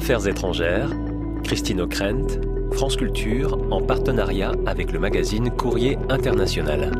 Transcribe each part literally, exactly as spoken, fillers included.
Affaires étrangères, Christine Ockrent, France Culture, en partenariat avec le magazine Courrier International.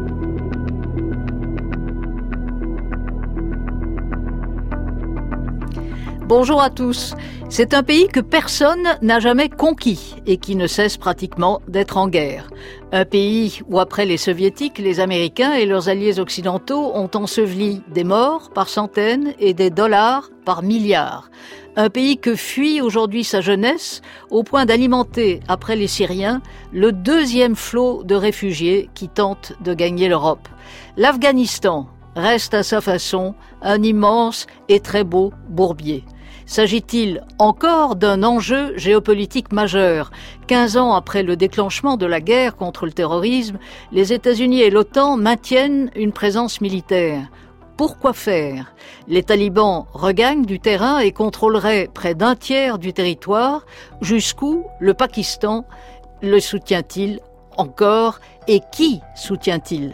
Bonjour à tous. C'est un pays que personne n'a jamais conquis et qui ne cesse pratiquement d'être en guerre. Un pays où, après les soviétiques, les Américains et leurs alliés occidentaux ont enseveli des morts par centaines et des dollars par milliards. Un pays que fuit aujourd'hui sa jeunesse au point d'alimenter, après les Syriens, le deuxième flot de réfugiés qui tentent de gagner l'Europe. L'Afghanistan reste à sa façon un immense et très beau bourbier. S'agit-il encore d'un enjeu géopolitique majeur ? quinze ans après le déclenchement de la guerre contre le terrorisme, les États-Unis et l'OTAN maintiennent une présence militaire. Pourquoi faire ? Les talibans regagnent du terrain et contrôleraient près d'un tiers du territoire. Jusqu'où le Pakistan le soutient-il encore et qui soutient-il ?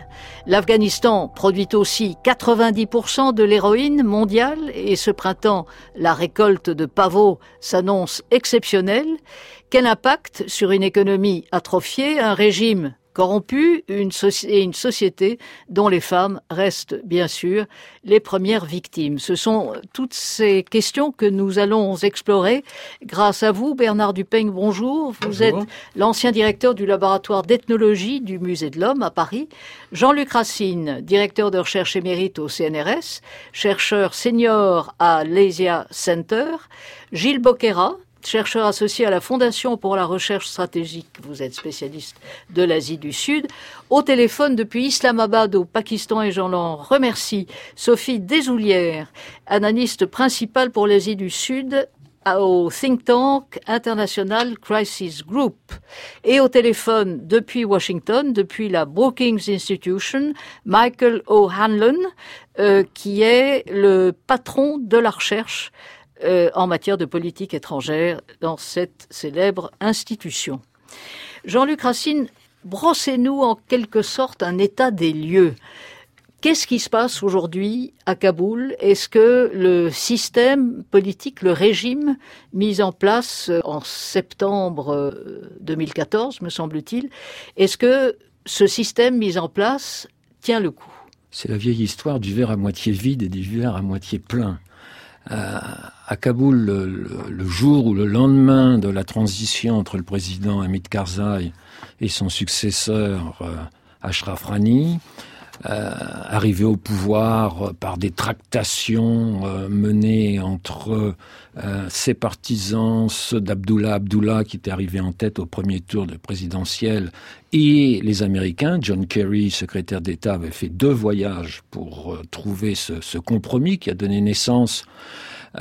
L'Afghanistan produit aussi quatre-vingt-dix pour cent de l'héroïne mondiale et ce printemps, la récolte de pavots s'annonce exceptionnelle. Quel impact sur une économie atrophiée, un régime corrompu une soci- et une société dont les femmes restent bien sûr les premières victimes. Ce sont toutes ces questions que nous allons explorer grâce à vous. Bernard Dupeigne, bonjour. Vous bonjour. Êtes l'ancien directeur du laboratoire d'ethnologie du Musée de l'Homme à Paris. Jean-Luc Racine, directeur de recherche émérite au C N R S, chercheur senior à l'Asia Center. Gilles Boquera, chercheur associé à la Fondation pour la recherche stratégique, vous êtes spécialiste de l'Asie du Sud. Au téléphone depuis Islamabad au Pakistan, et j'en l'en remercie, Sophie Desoulières, analyste principale pour l'Asie du Sud au think tank International Crisis Group. Et au téléphone depuis Washington, depuis la Brookings Institution, Michael O'Hanlon, euh, qui est le patron de la recherche Euh, en matière de politique étrangère dans cette célèbre institution. Jean-Luc Racine, brossez-nous en quelque sorte un état des lieux. Qu'est-ce qui se passe aujourd'hui à Kaboul ? Est-ce que le système politique, le régime mis en place en septembre deux mille quatorze, me semble-t-il, est-ce que ce système mis en place tient le coup ? C'est la vieille histoire du verre à moitié vide et du verre à moitié plein. Euh, à Kaboul, le, le, le jour ou le lendemain de la transition entre le président Hamid Karzai et son successeur euh, Ashraf Ghani, euh, arrivé au pouvoir par des tractations euh, menées entre euh, ses partisans, ceux d'Abdullah Abdullah qui était arrivé en tête au premier tour de présidentiel, et les Américains. John Kerry, secrétaire d'État, avait fait deux voyages pour euh, trouver ce, ce compromis qui a donné naissance euh,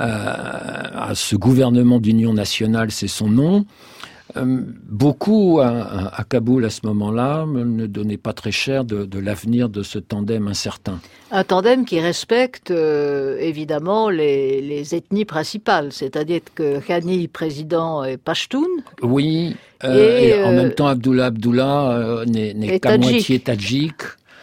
à ce gouvernement d'union nationale, c'est son nom. Euh, beaucoup à, à Kaboul à ce moment-là ne donnaient pas très cher de, de l'avenir de ce tandem incertain. Un tandem qui respecte euh, évidemment les, les ethnies principales, c'est-à-dire que Ghani, président, est Pashtun. Oui, euh, et, et en euh, même temps Abdullah Abdullah euh, n'est, n'est qu'à tadjik. moitié tadjik.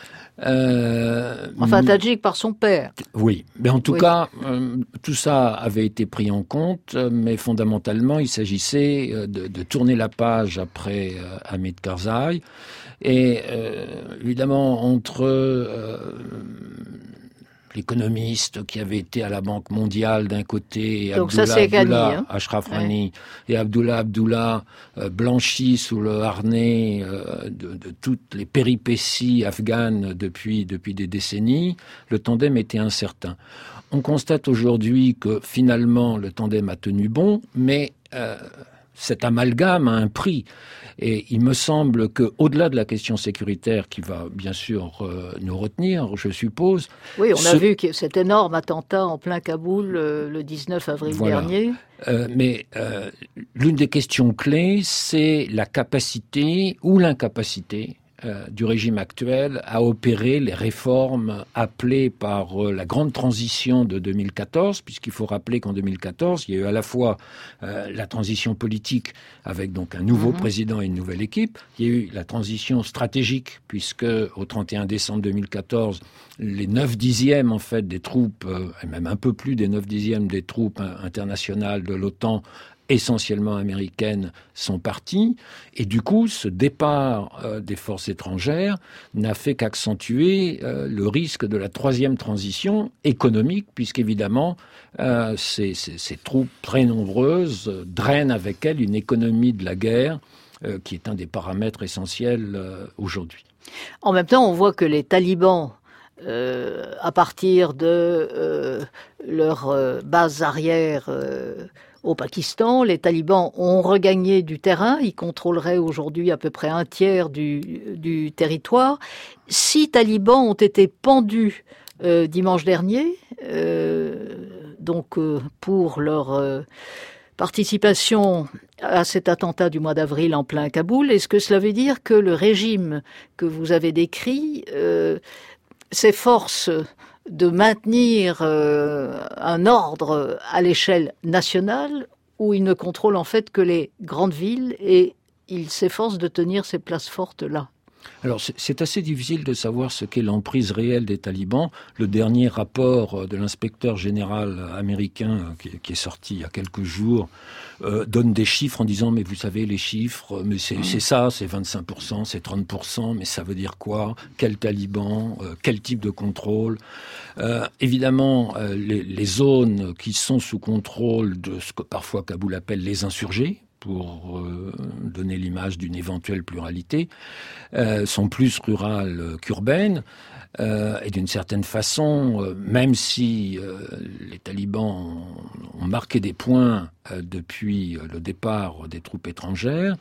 Euh, enfin, tadjik par son père. Oui, mais en tout oui. cas, euh, tout ça avait été pris en compte, mais fondamentalement, il s'agissait de, de tourner la page après euh, Hamid Karzai. Et euh, évidemment, entre euh, l'économiste qui avait été à la Banque mondiale d'un côté, et Donc Abdullah ça, c'est Abdullah, Ghani, hein. Ashraf ouais. Ghani, et Abdullah Abdullah, euh, blanchi sous le harnais euh, de, de toutes les péripéties afghanes depuis, depuis des décennies, le tandem était incertain. On constate aujourd'hui que finalement le tandem a tenu bon, mais euh, cet amalgame a un prix. Et il me semble qu'au-delà de la question sécuritaire qui va bien sûr euh, nous retenir, je suppose... Oui, on ce... a vu que cet énorme attentat en plein Kaboul euh, le dix-neuf avril voilà. dernier. Euh, mais euh, l'une des questions clés, c'est la capacité ou l'incapacité euh, du régime actuel à opérer les réformes appelées par euh, la grande transition de deux mille quatorze, puisqu'il faut rappeler qu'en deux mille quatorze, il y a eu à la fois euh, la transition politique avec donc un nouveau mmh. président et une nouvelle équipe, il y a eu la transition stratégique, puisque au trente et un décembre deux mille quatorze, les neuf dixièmes en fait des troupes, euh, et même un peu plus des neuf dixièmes des troupes internationales de l'OTAN essentiellement américaines, sont parties. Et du coup, ce départ euh, des forces étrangères n'a fait qu'accentuer euh, le risque de la troisième transition économique, puisqu'évidemment, euh, ces, ces, ces troupes très nombreuses euh, drainent avec elles une économie de la guerre, euh, qui est un des paramètres essentiels euh, aujourd'hui. En même temps, on voit que les talibans, euh, à partir de euh, leur euh, base arrière euh, au Pakistan, les talibans ont regagné du terrain. Ils contrôleraient aujourd'hui à peu près un tiers du, du territoire. Six talibans ont été pendus euh, dimanche dernier, euh, donc euh, pour leur euh, participation à cet attentat du mois d'avril en plein Kaboul. Est-ce que cela veut dire que le régime que vous avez décrit euh, s'efforce de maintenir euh, un ordre à l'échelle nationale, où il ne contrôle en fait que les grandes villes et il s'efforce de tenir ces places fortes là? Alors, c'est assez difficile de savoir ce qu'est l'emprise réelle des talibans. Le dernier rapport de l'inspecteur général américain qui, qui est sorti il y a quelques jours euh, donne des chiffres en disant « mais vous savez, les chiffres, mais c'est, c'est ça, c'est vingt-cinq pour cent, c'est trente pour cent, mais ça veut dire quoi? Quel taliban? euh, Quel type de contrôle ?» euh, Évidemment, euh, les, les zones qui sont sous contrôle de ce que parfois Kaboul appelle les insurgés, pour euh, donner l'image d'une éventuelle pluralité, euh, sont plus rurales qu'urbaines. Euh, et d'une certaine façon, euh, même si euh, les talibans ont, ont marqué des points euh, depuis le départ des troupes étrangères,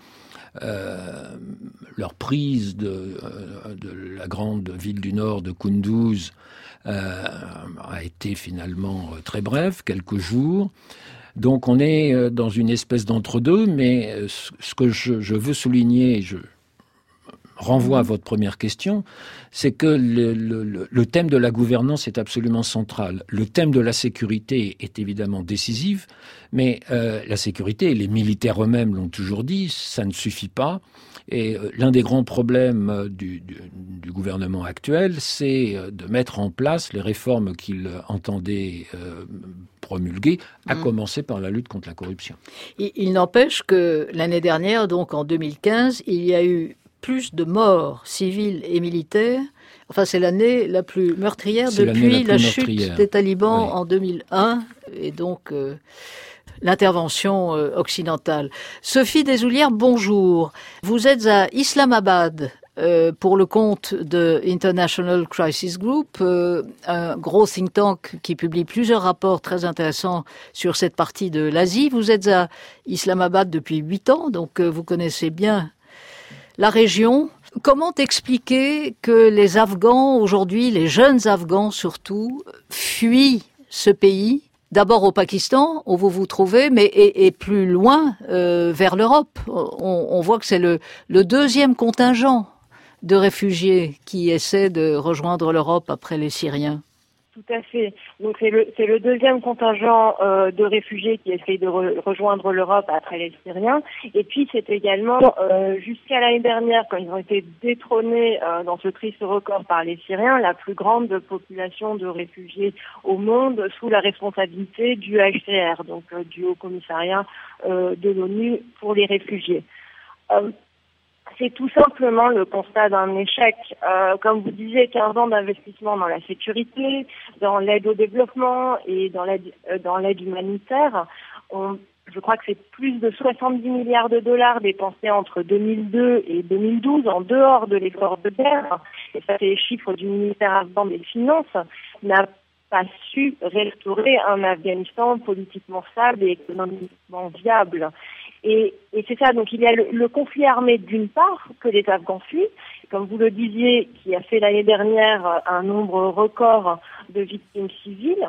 euh, leur prise de, euh, de la grande ville du nord de Kunduz euh, a été finalement très brève, quelques jours. Donc on est dans une espèce d'entre-deux, mais ce que je, je veux souligner, et je renvoie à votre première question, c'est que le, le, le thème de la gouvernance est absolument central. Le thème de la sécurité est évidemment décisif, mais euh, la sécurité, et les militaires eux-mêmes l'ont toujours dit, ça ne suffit pas. Et euh, l'un des grands problèmes du, du, du gouvernement actuel, c'est de mettre en place les réformes qu'il entendait euh, promulguer, à mmh. commencer par la lutte contre la corruption. Il, il n'empêche que l'année dernière, donc en deux mille quinze, il y a eu plus de morts civiles et militaires. Enfin, c'est l'année la plus meurtrière c'est depuis la, la meurtrière. chute des talibans oui. en deux mille un. Et donc... Euh, l'intervention euh, occidentale. Sophie Desoulières, bonjour. Vous êtes à Islamabad euh, pour le compte de International Crisis Group, euh, un gros think tank qui publie plusieurs rapports très intéressants sur cette partie de l'Asie. Vous êtes à Islamabad depuis huit ans, donc euh, vous connaissez bien la région. Comment expliquer que les Afghans, aujourd'hui, les jeunes Afghans surtout, fuient ce pays ? D'abord au Pakistan, où vous vous trouvez, mais et, et plus loin, euh, vers l'Europe. On, on voit que c'est le, le deuxième contingent de réfugiés qui essaie de rejoindre l'Europe après les Syriens. Tout à fait. Donc c'est le, c'est le deuxième contingent euh, de réfugiés qui essaye de re, rejoindre l'Europe après les Syriens. Et puis c'est également, euh, jusqu'à l'année dernière, quand ils ont été détrônés euh, dans ce triste record par les Syriens, la plus grande population de réfugiés au monde sous la responsabilité du H C R, donc euh, du Haut Commissariat euh, de l'ONU pour les réfugiés. Euh, C'est tout simplement le constat d'un échec. Euh, comme vous disiez, quinze ans d'investissement dans la sécurité, dans l'aide au développement et dans l'aide, euh, dans l'aide humanitaire. On, je crois que c'est plus de soixante-dix milliards de dollars dépensés entre deux mille deux et deux mille douze en dehors de l'effort de guerre. Et ça, c'est les chiffres du ministère afghan des Finances, n'a pas su restaurer un Afghanistan politiquement stable et économiquement viable. Et, et c'est ça, donc il y a le, le conflit armé d'une part que les Afghans fuient, comme vous le disiez, qui a fait l'année dernière un nombre record de victimes civiles.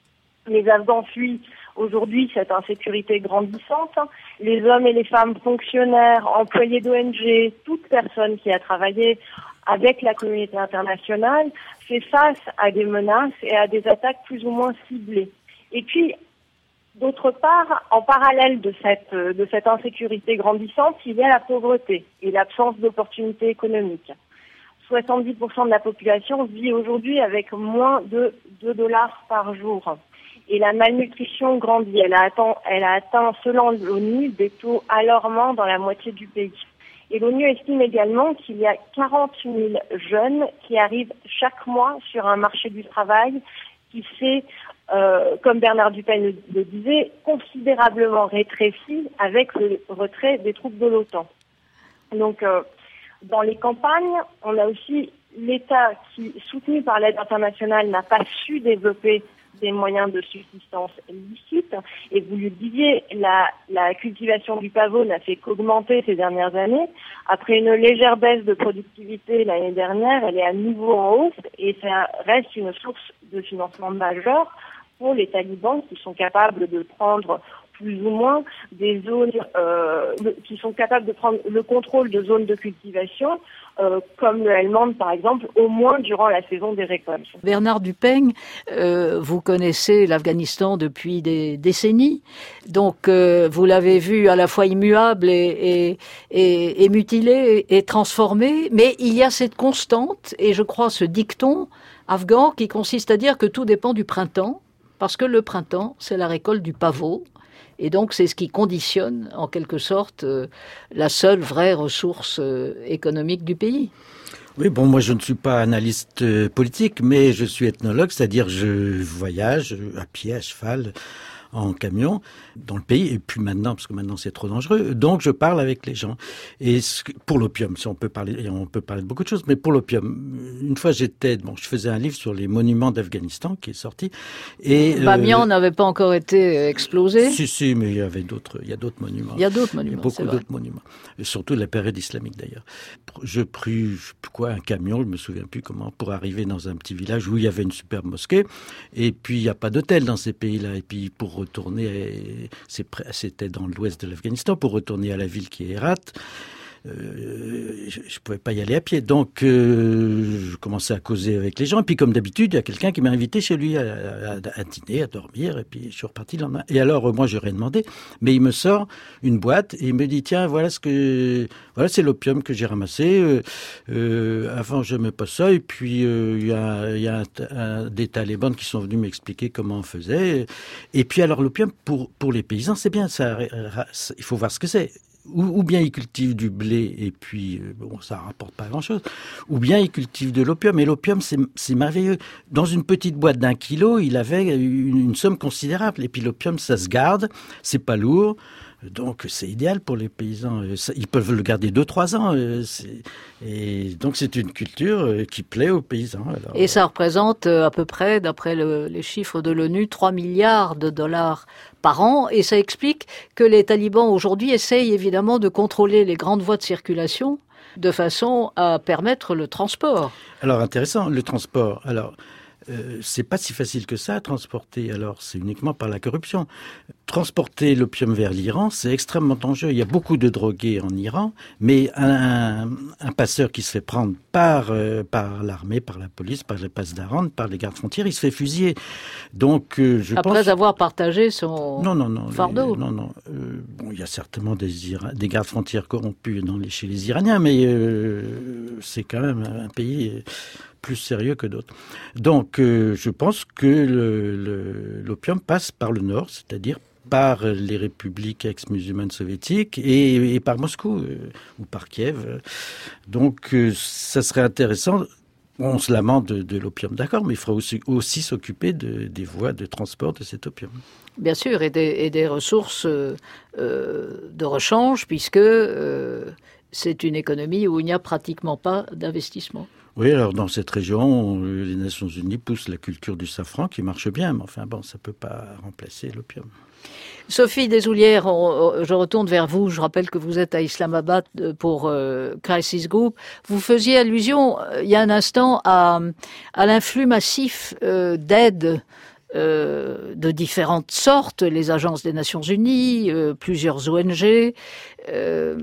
Les Afghans fuient aujourd'hui cette insécurité grandissante. Les hommes et les femmes fonctionnaires, employés d'O N G, toute personne qui a travaillé avec la communauté internationale fait face à des menaces et à des attaques plus ou moins ciblées. Et puis, d'autre part, en parallèle de cette, de cette insécurité grandissante, il y a la pauvreté et l'absence d'opportunités économiques. soixante-dix pour cent de la population vit aujourd'hui avec moins de deux dollars par jour. et la malnutrition grandit. Elle a atteint, elle a atteint selon l'ONU, des taux alarmants dans la moitié du pays. Et l'ONU estime également qu'il y a quarante mille jeunes qui arrivent chaque mois sur un marché du travail qui s'est, euh, comme Bernard Dupeigne le, le disait, considérablement rétréci avec le retrait des troupes de l'OTAN. Donc, euh, dans les campagnes, on a aussi l'État qui, soutenu par l'aide internationale, n'a pas su développer des moyens de subsistance licites. Et vous le disiez, la, la cultivation du pavot n'a fait qu'augmenter ces dernières années. Après une légère baisse de productivité l'année dernière, elle est à nouveau en hausse et ça reste une source de financement majeure pour les talibans qui sont capables de prendre plus ou moins des zones, euh, qui sont capables de prendre le contrôle de zones de cultivation, euh, comme le Helmand par exemple, au moins durant la saison des récoltes. Bernard Dupeigne, euh, vous connaissez l'Afghanistan depuis des décennies, donc euh, vous l'avez vu à la fois immuable et, et, et, et mutilé et transformé, mais il y a cette constante, et je crois ce dicton afghan qui consiste à dire que tout dépend du printemps, parce que le printemps, c'est la récolte du pavot. Et donc, c'est ce qui conditionne, en quelque sorte, euh, la seule vraie ressource euh, économique du pays. Oui, bon, moi, je ne suis pas analyste euh, politique, mais je suis ethnologue, c'est-à-dire je voyage à pied, à cheval, en camion dans le pays, et puis maintenant, parce que maintenant c'est trop dangereux, donc je parle avec les gens. Et ce, pour l'opium, si on peut parler, on peut parler de beaucoup de choses, mais pour l'opium, une fois j'étais, bon, je faisais un livre sur les monuments d'Afghanistan qui est sorti, et Bamiyan euh, n'avait pas encore été explosé. Si, si, mais il y avait d'autres, il y a d'autres monuments. Il y a d'autres monuments, il y a beaucoup c'est vrai. d'autres monuments, et surtout de la période islamique d'ailleurs. Je pris, je sais plus quoi, un camion, je me souviens plus comment, pour arriver dans un petit village où il y avait une superbe mosquée, et puis il n'y a pas d'hôtel dans ces pays-là, et puis pour retourner, c'est, c'était dans l'ouest de l'Afghanistan, pour retourner à la ville qui est Herat, Euh, je ne pouvais pas y aller à pied, donc euh, je commençais à causer avec les gens, et puis comme d'habitude, il y a quelqu'un qui m'a invité chez lui à, à, à dîner, à dormir, et puis je suis reparti le lendemain. Et alors, moi, je n'ai rien demandé, mais il me sort une boîte, et il me dit, tiens, voilà ce que, voilà, c'est l'opium que j'ai ramassé, euh, euh, avant je n'aimais pas ça, et puis il euh, y a, y a un, un, des talibans qui sont venus m'expliquer comment on faisait, et puis alors l'opium, pour, pour les paysans, c'est bien, ça, il faut voir ce que c'est. Ou, ou bien ils cultivent du blé et puis bon, ça rapporte pas grand-chose, ou bien ils cultivent de l'opium. Et l'opium, c'est, c'est merveilleux. Dans une petite boîte d'un kilo, il avait une, une somme considérable. Et puis l'opium, ça se garde, c'est pas lourd. Donc c'est idéal pour les paysans. Ils peuvent le garder deux, trois ans. Et donc c'est une culture qui plaît aux paysans. Alors, et ça représente à peu près, d'après le, les chiffres de l'ONU, trois milliards de dollars par an. Et ça explique que les talibans aujourd'hui essayent évidemment de contrôler les grandes voies de circulation de façon à permettre le transport. Alors intéressant, le transport. Alors... Euh, c'est pas si facile que ça à transporter, alors c'est uniquement par la corruption. Transporter l'opium vers l'Iran, c'est extrêmement dangereux. Il y a beaucoup de drogués en Iran, mais un, un passeur qui se fait prendre par, euh, par l'armée, par la police, par les passes d'Aran, par les gardes frontières, il se fait fusiller. Donc, euh, je Après pense... avoir partagé son non, non, non, fardeau. Les, non, non. Euh, bon, il y a certainement des, Ira... des gardes frontières corrompus dans les... chez les Iraniens, mais euh, c'est quand même un pays... plus sérieux que d'autres. Donc, euh, je pense que le, le, l'opium passe par le nord, c'est-à-dire par les républiques ex-musulmanes soviétiques et, et par Moscou euh, ou par Kiev. Donc, euh, ça serait intéressant. On se lamente de, de l'opium, d'accord, mais il faudra aussi, aussi s'occuper de, des voies de transport de cet opium. Bien sûr, et des, et des ressources euh, de rechange, puisque euh, c'est une économie où il n'y a pratiquement pas d'investissement. Oui, alors dans cette région, les Nations Unies poussent la culture du safran qui marche bien, mais enfin bon, ça ne peut pas remplacer l'opium. Sophie Desoulières, on, je retourne vers vous. Je rappelle que vous êtes à Islamabad pour euh, Crisis Group. Vous faisiez allusion, euh, il y a un instant, à, à l'influx massif euh, d'aide euh, de différentes sortes, les agences des Nations Unies, euh, plusieurs O N G. Euh,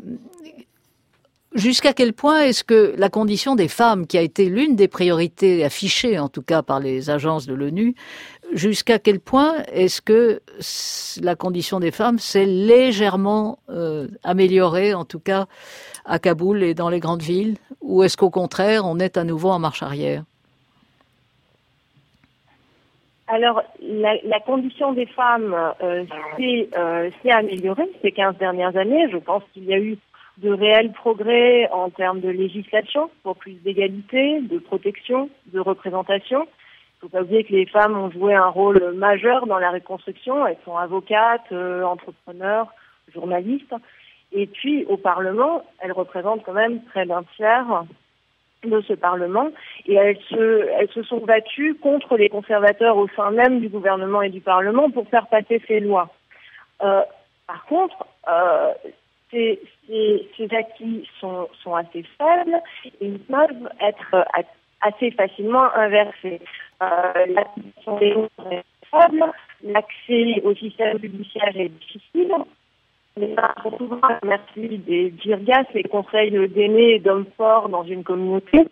Jusqu'à quel point est-ce que la condition des femmes, qui a été l'une des priorités affichées, en tout cas par les agences de l'ONU, jusqu'à quel point est-ce que la condition des femmes s'est légèrement euh, améliorée, en tout cas à Kaboul et dans les grandes villes, ou est-ce qu'au contraire, on est à nouveau en marche arrière ? Alors, la, la condition des femmes euh, s'est, euh, s'est améliorée ces quinze dernières années. Je pense qu'il y a eu de réels progrès en termes de législation pour plus d'égalité, de protection, de représentation. Il ne faut pas oublier que les femmes ont joué un rôle majeur dans la reconstruction. Elles sont avocates, euh, entrepreneurs, journalistes. Et puis, au Parlement, elles représentent quand même près d'un tiers de ce Parlement. Et elles se, elles se sont battues contre les conservateurs au sein même du gouvernement et du Parlement pour faire passer ces lois. Euh, par contre, euh, ces, ces, ces acquis sont, sont assez faibles et ils peuvent être assez facilement inversés. Euh, la position des lois est faible, l'accès au système judiciaire est difficile. Les parents souverains remercient des djirgas, les conseils d'aînés et d'hommes forts dans une communauté.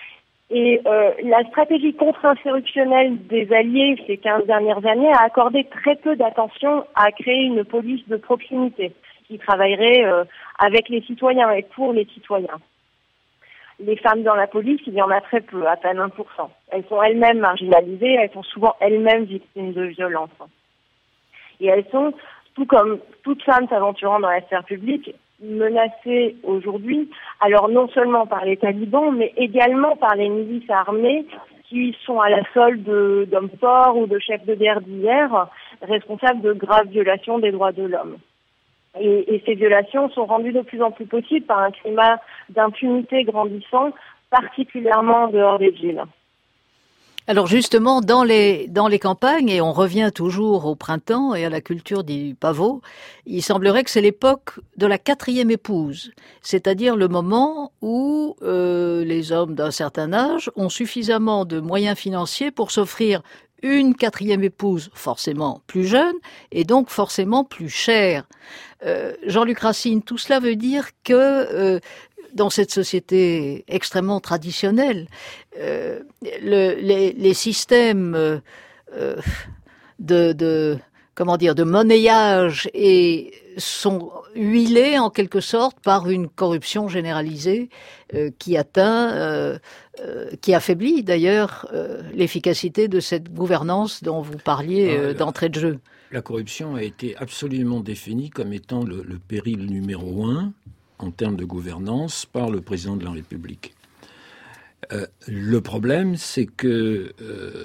Et euh, la stratégie contre-insurrectionnelle des Alliés ces quinze dernières années a accordé très peu d'attention à créer une police de proximité qui travaillerait euh, avec les citoyens et pour les citoyens. Les femmes dans la police, il y en a très peu, à peine un pour cent. Elles sont elles-mêmes marginalisées, elles sont souvent elles-mêmes victimes de violences. Et elles sont, tout comme toute femme s'aventurant dans la sphère publique, menacées aujourd'hui, alors non seulement par les talibans, mais également par les milices armées qui sont à la solde de, d'hommes forts ou de chefs de guerre d'hier, responsables de graves violations des droits de l'homme. Et, et ces violations sont rendues de plus en plus possibles par un climat d'impunité grandissant, particulièrement en dehors des villes. Alors justement, dans les dans les campagnes, et on revient toujours au printemps et à la culture du pavot, il semblerait que c'est l'époque de la quatrième épouse, c'est-à-dire le moment où euh, les hommes d'un certain âge ont suffisamment de moyens financiers pour s'offrir une quatrième épouse forcément plus jeune et donc forcément plus chère. Euh, Jean-Luc Racine, tout cela veut dire que euh, dans cette société extrêmement traditionnelle, euh, le, les, les systèmes euh, de, de comment dire de monnayage et sont huilés en quelque sorte par une corruption généralisée euh, qui atteint, euh, euh, qui affaiblit d'ailleurs euh, l'efficacité de cette gouvernance dont vous parliez euh, d'entrée de jeu. La corruption a été absolument définie comme étant le, le péril numéro un en termes de gouvernance par le président de la République. Euh, le problème, c'est que, euh,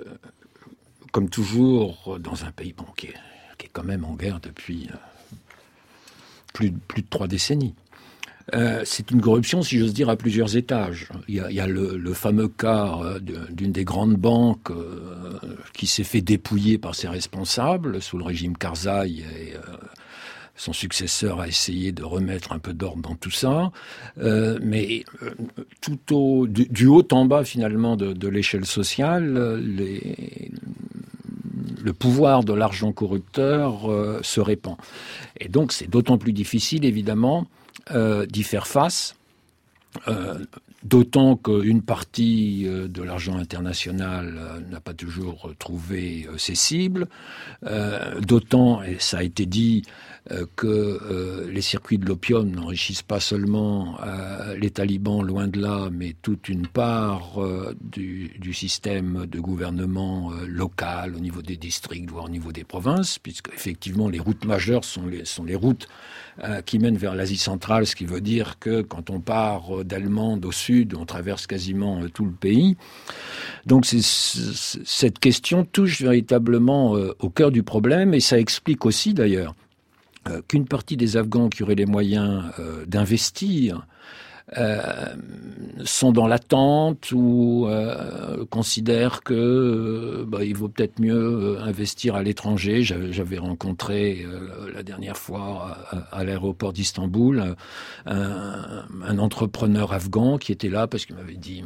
comme toujours dans un pays bon, qui, est, qui est quand même en guerre depuis euh, plus, plus de trois décennies, euh, c'est une corruption, si j'ose dire, à plusieurs étages. Il y a, il y a le, le fameux cas euh, d'une des grandes banques euh, qui s'est fait dépouiller par ses responsables sous le régime Karzai et... Euh, son successeur a essayé de remettre un peu d'ordre dans tout ça, euh, mais euh, tout au, du, du haut en bas finalement de, de l'échelle sociale, les, le pouvoir de l'argent corrupteur euh, se répand. Et donc c'est d'autant plus difficile évidemment euh, d'y faire face, euh, d'autant qu'une partie euh, de l'argent international euh, n'a pas toujours trouvé euh, ses cibles, euh, d'autant, et ça a été dit, Euh, que euh, les circuits de l'opium n'enrichissent pas seulement euh, les talibans, loin de là, mais toute une part euh, du, du système de gouvernement euh, local, au niveau des districts, voire au niveau des provinces, puisque effectivement les routes majeures sont les, sont les routes euh, qui mènent vers l'Asie centrale, ce qui veut dire que quand on part d'Allemande au sud, on traverse quasiment euh, tout le pays. Donc c'est, c'est, cette question touche véritablement euh, au cœur du problème, et ça explique aussi d'ailleurs Euh, qu'une partie des Afghans qui auraient les moyens euh, d'investir euh, sont dans l'attente ou euh, considèrent que euh, bah, il vaut peut-être mieux investir à l'étranger. J'avais, j'avais rencontré euh, la dernière fois à, à l'aéroport d'Istanbul un, un entrepreneur afghan qui était là parce qu'il m'avait dit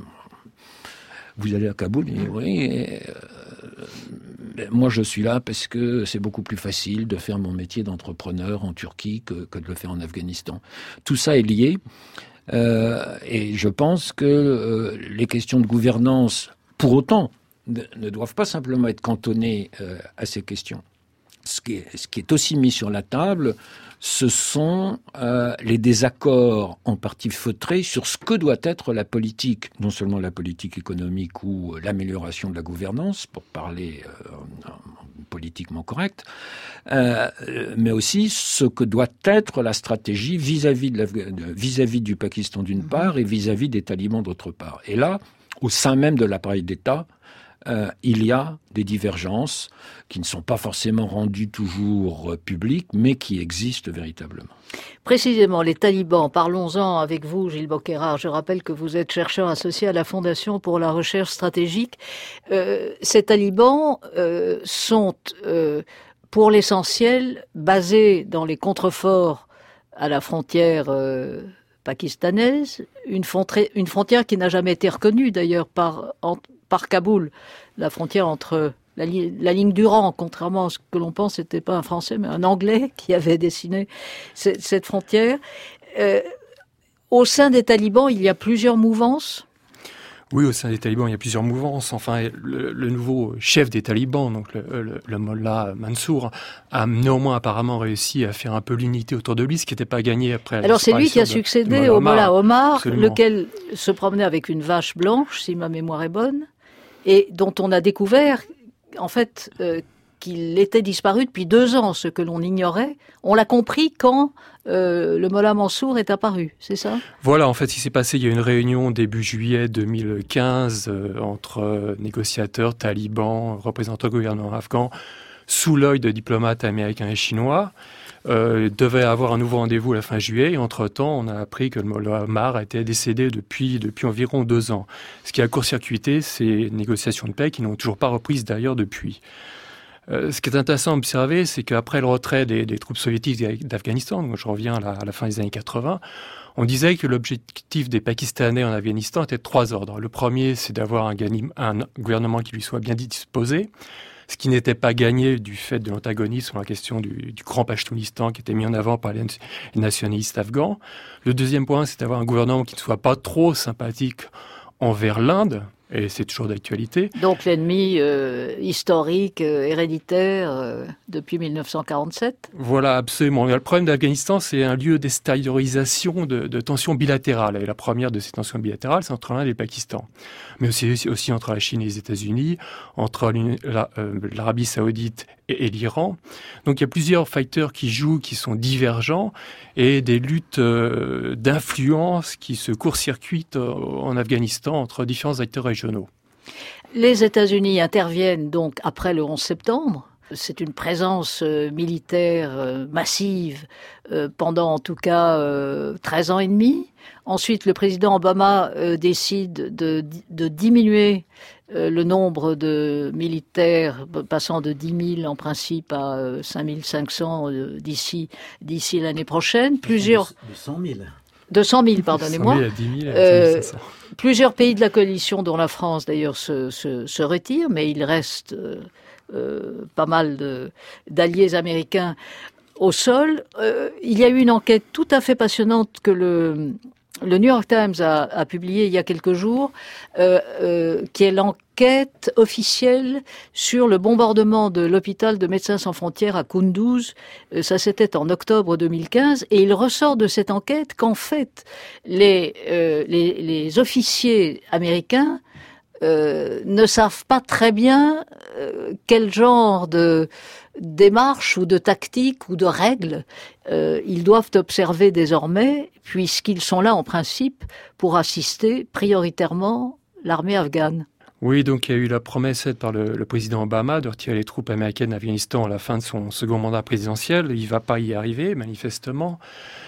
« Vous allez à Kaboul ?» Et oui. Et, euh, ben, moi, je suis là parce que c'est beaucoup plus facile de faire mon métier d'entrepreneur en Turquie que, que de le faire en Afghanistan. Tout ça est lié. Euh, et je pense que euh, les questions de gouvernance, pour autant, ne, ne doivent pas simplement être cantonnées euh, à ces questions. ce qui est, ce qui est aussi mis sur la table, ce sont euh, les désaccords en partie feutrés sur ce que doit être la politique, non seulement la politique économique ou euh, l'amélioration de la gouvernance, pour parler euh, politiquement correct, euh, mais aussi ce que doit être la stratégie vis-à-vis, de la, vis-à-vis du Pakistan d'une part et vis-à-vis des talibans d'autre part. Et là, au sein même de l'appareil d'État, Euh, il y a des divergences qui ne sont pas forcément rendues toujours euh, publiques, mais qui existent véritablement. Précisément, les talibans, parlons-en avec vous, Gilles Bokera. Je rappelle que vous êtes chercheur associé à la Fondation pour la recherche stratégique. Euh, ces talibans euh, sont, euh, pour l'essentiel, basés dans les contreforts à la frontière euh, pakistanaise, une, fontra- une frontière qui n'a jamais été reconnue d'ailleurs par... En, par Kaboul, la frontière entre la, li- la ligne du rang, contrairement à ce que l'on pense, c'était pas un Français, mais un Anglais qui avait dessiné c- cette frontière. Euh, au sein des talibans, il y a plusieurs mouvances. Oui, au sein des talibans, il y a plusieurs mouvances. Enfin, le, le nouveau chef des talibans, donc le, le, le Mollah Mansour, a néanmoins apparemment réussi à faire un peu l'unité autour de lui, ce qui n'était pas gagné après la Alors c'est lui qui a de, succédé de au Mollah Omar, Absolument. lequel se promenait avec une vache blanche, si ma mémoire est bonne, et dont on a découvert, en fait, euh, qu'il était disparu depuis deux ans, ce que l'on ignorait. On l'a compris quand euh, le Mollah Mansour est apparu, c'est ça ? Voilà, en fait, ce qui s'est passé, il y a eu une réunion début juillet deux mille quinze euh, entre euh, négociateurs, talibans, représentants du gouvernement afghan, sous l'œil de diplomates américains et chinois. Euh, devait avoir un nouveau rendez-vous à la fin juillet. Et entre-temps, on a appris que le Mollah Omar était décédé depuis, depuis environ deux ans. Ce qui a court-circuité ces négociations de paix qui n'ont toujours pas reprises d'ailleurs depuis. Euh, ce qui est intéressant à observer, c'est qu'après le retrait des, des troupes soviétiques d'Afghanistan, donc je reviens à la, à la fin des années quatre-vingts, on disait que l'objectif des Pakistanais en Afghanistan était de trois ordres. Le premier, c'est d'avoir un, un gouvernement qui lui soit bien disposé, ce qui n'était pas gagné du fait de l'antagonisme sur la question du, du grand Pachtunistan qui était mis en avant par les nationalistes afghans. Le deuxième point, c'est d'avoir un gouvernement qui ne soit pas trop sympathique envers l'Inde, et c'est toujours d'actualité. Donc l'ennemi euh, historique, euh, héréditaire, euh, depuis mille neuf cent quarante-sept. Voilà, absolument. Le problème d'Afghanistan, c'est un lieu d'extériorisation de, de tensions bilatérales. Et la première de ces tensions bilatérales, c'est entre l'Inde et le Pakistan. Mais aussi, aussi, aussi entre la Chine et les États-Unis, entre la, euh, l'Arabie Saoudite et, et l'Iran. Donc il y a plusieurs facteurs qui jouent, qui sont divergents, et des luttes euh, d'influence qui se court-circuitent euh, en Afghanistan entre différents acteurs régionaux. Les États-Unis interviennent donc après le onze septembre. C'est une présence euh, militaire euh, massive euh, pendant en tout cas euh, treize ans et demi. Ensuite, le président Obama euh, décide de, de diminuer euh, le nombre de militaires, passant de dix mille en principe à euh, cinq mille cinq cents euh, d'ici, d'ici l'année prochaine. Plusieurs... De cent mille. deux cent mille, pardonnez-moi. cent mille à dix mille, euh, c'est ça. Plusieurs pays de la coalition, dont la France d'ailleurs, se, se, se retirent, mais il reste euh, euh, pas mal de, d'alliés américains au sol. Euh, il y a eu une enquête tout à fait passionnante que le, le New York Times a, a publiée il y a quelques jours, euh, euh, qui est l'enquête officielle sur le bombardement de l'hôpital de Médecins sans frontières à Kunduz. Euh, ça, c'était en octobre deux mille quinze. Et il ressort de cette enquête qu'en fait, les, euh, les, les officiers américains euh, ne savent pas très bien euh, quel genre de démarche ou de tactique ou de règles euh, ils doivent observer désormais, puisqu'ils sont là en principe pour assister prioritairement l'armée afghane. Oui, donc il y a eu la promesse faite par le, le président Obama de retirer les troupes américaines d'Afghanistan à la fin de son second mandat présidentiel. Il ne va pas y arriver, manifestement.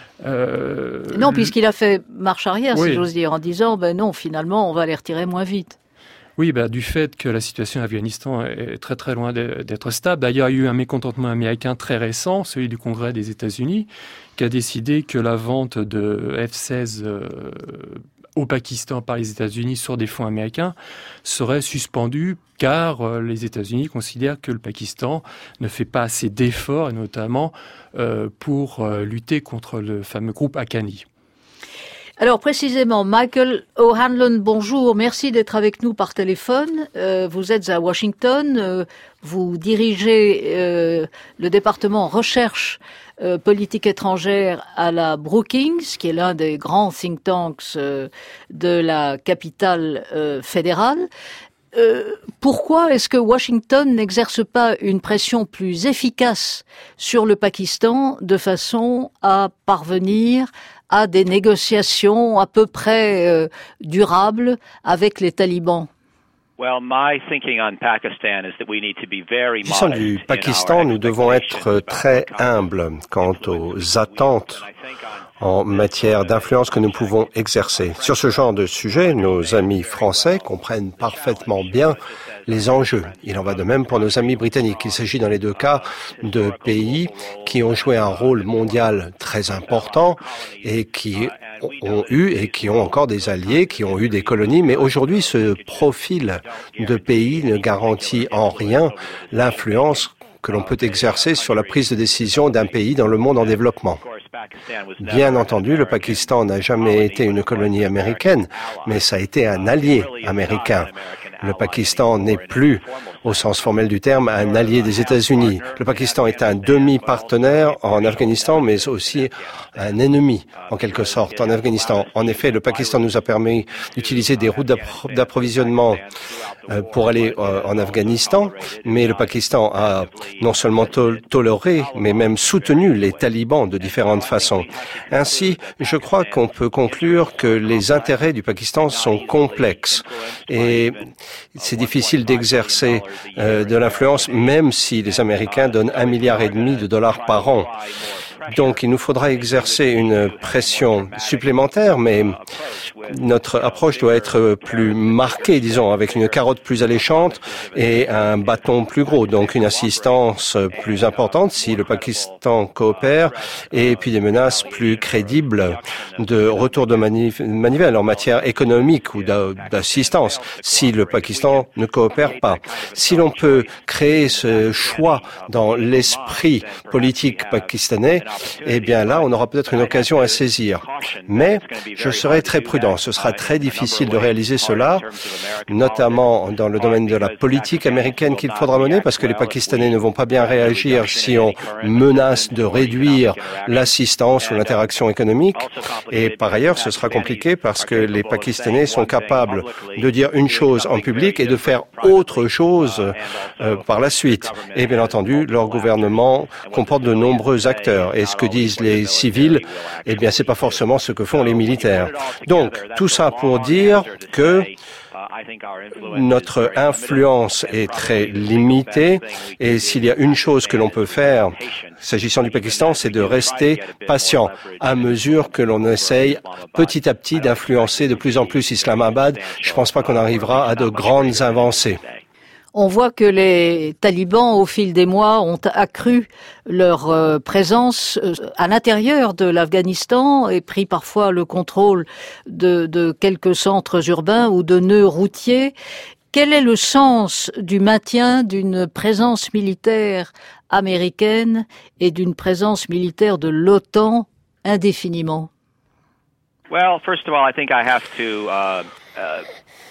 Euh, non, puisqu'il a fait marche arrière, oui. si j'ose dire, en disant ben non, finalement, on va les retirer moins vite. Oui, bah, du fait que la situation en Afghanistan est très très loin d'être stable. D'ailleurs, il y a eu un mécontentement américain très récent, celui du Congrès des États-Unis, qui a décidé que la vente de F seize euh, au Pakistan par les États-Unis sur des fonds américains serait suspendue, car euh, les États-Unis considèrent que le Pakistan ne fait pas assez d'efforts, et notamment euh, pour euh, lutter contre le fameux groupe Haqqani. Alors précisément, Michael O'Hanlon, bonjour, merci d'être avec nous par téléphone. Euh, vous êtes à Washington, euh, vous dirigez euh, le département recherche euh, politique étrangère à la Brookings, qui est l'un des grands think tanks euh, de la capitale euh, fédérale. Euh, pourquoi est-ce que Washington n'exerce pas une pression plus efficace sur le Pakistan de façon à parvenir à des négociations à peu près euh, durables avec les talibans? Disons du Pakistan, nous devons être très humbles quant aux attentes en matière d'influence que nous pouvons exercer. Sur ce genre de sujet, nos amis français comprennent parfaitement bien les enjeux. Il en va de même pour nos amis britanniques. Il s'agit dans les deux cas de pays qui ont joué un rôle mondial très important et qui ont eu et qui ont encore des alliés, qui ont eu des colonies, mais aujourd'hui ce profil de pays ne garantit en rien l'influence que l'on peut exercer sur la prise de décision d'un pays dans le monde en développement. Bien entendu, le Pakistan n'a jamais été une colonie américaine, mais ça a été un allié américain. Le Pakistan n'est plus, au sens formel du terme, un allié des États-Unis. Le Pakistan est un demi-partenaire en Afghanistan, mais aussi un ennemi, en quelque sorte, en Afghanistan. En effet, le Pakistan nous a permis d'utiliser des routes d'approvisionnement pour aller en Afghanistan, mais le Pakistan a non seulement tol- toléré, mais même soutenu les talibans de différentes façons. Ainsi, je crois qu'on peut conclure que les intérêts du Pakistan sont complexes et c'est difficile d'exercer euh, de l'influence, même si les Américains donnent un milliard et demi de dollars par an. Donc, il nous faudra exercer une pression supplémentaire, mais notre approche doit être plus marquée, disons, avec une carotte plus alléchante et un bâton plus gros. Donc, une assistance plus importante si le Pakistan coopère et puis des menaces plus crédibles de retour de manif- manivelle en matière économique ou d'a- d'assistance si le Pakistan ne coopère pas. Si l'on peut créer ce choix dans l'esprit politique pakistanais, eh bien là, on aura peut-être une occasion à saisir. Mais je serai très prudent. Ce sera très difficile de réaliser cela, notamment dans le domaine de la politique américaine qu'il faudra mener, parce que les Pakistanais ne vont pas bien réagir si on menace de réduire l'assistance ou l'interaction économique. Et par ailleurs, ce sera compliqué parce que les Pakistanais sont capables de dire une chose en public et de faire autre chose euh, par la suite. Et bien entendu, leur gouvernement comporte de nombreux acteurs. Et ce que disent les civils, eh bien, c'est pas forcément ce que font les militaires. Donc, tout ça pour dire que notre influence est très limitée et s'il y a une chose que l'on peut faire, s'agissant du Pakistan, c'est de rester patient à mesure que l'on essaye petit à petit d'influencer de plus en plus Islamabad. Je ne pense pas qu'on arrivera à de grandes avancées. On voit que les talibans, au fil des mois, ont accru leur euh, présence euh, à l'intérieur de l'Afghanistan et pris parfois le contrôle de, de quelques centres urbains ou de nœuds routiers. Quel est le sens du maintien d'une présence militaire américaine et d'une présence militaire de l'OTAN indéfiniment? Well, first of all, I think I have to uh, uh...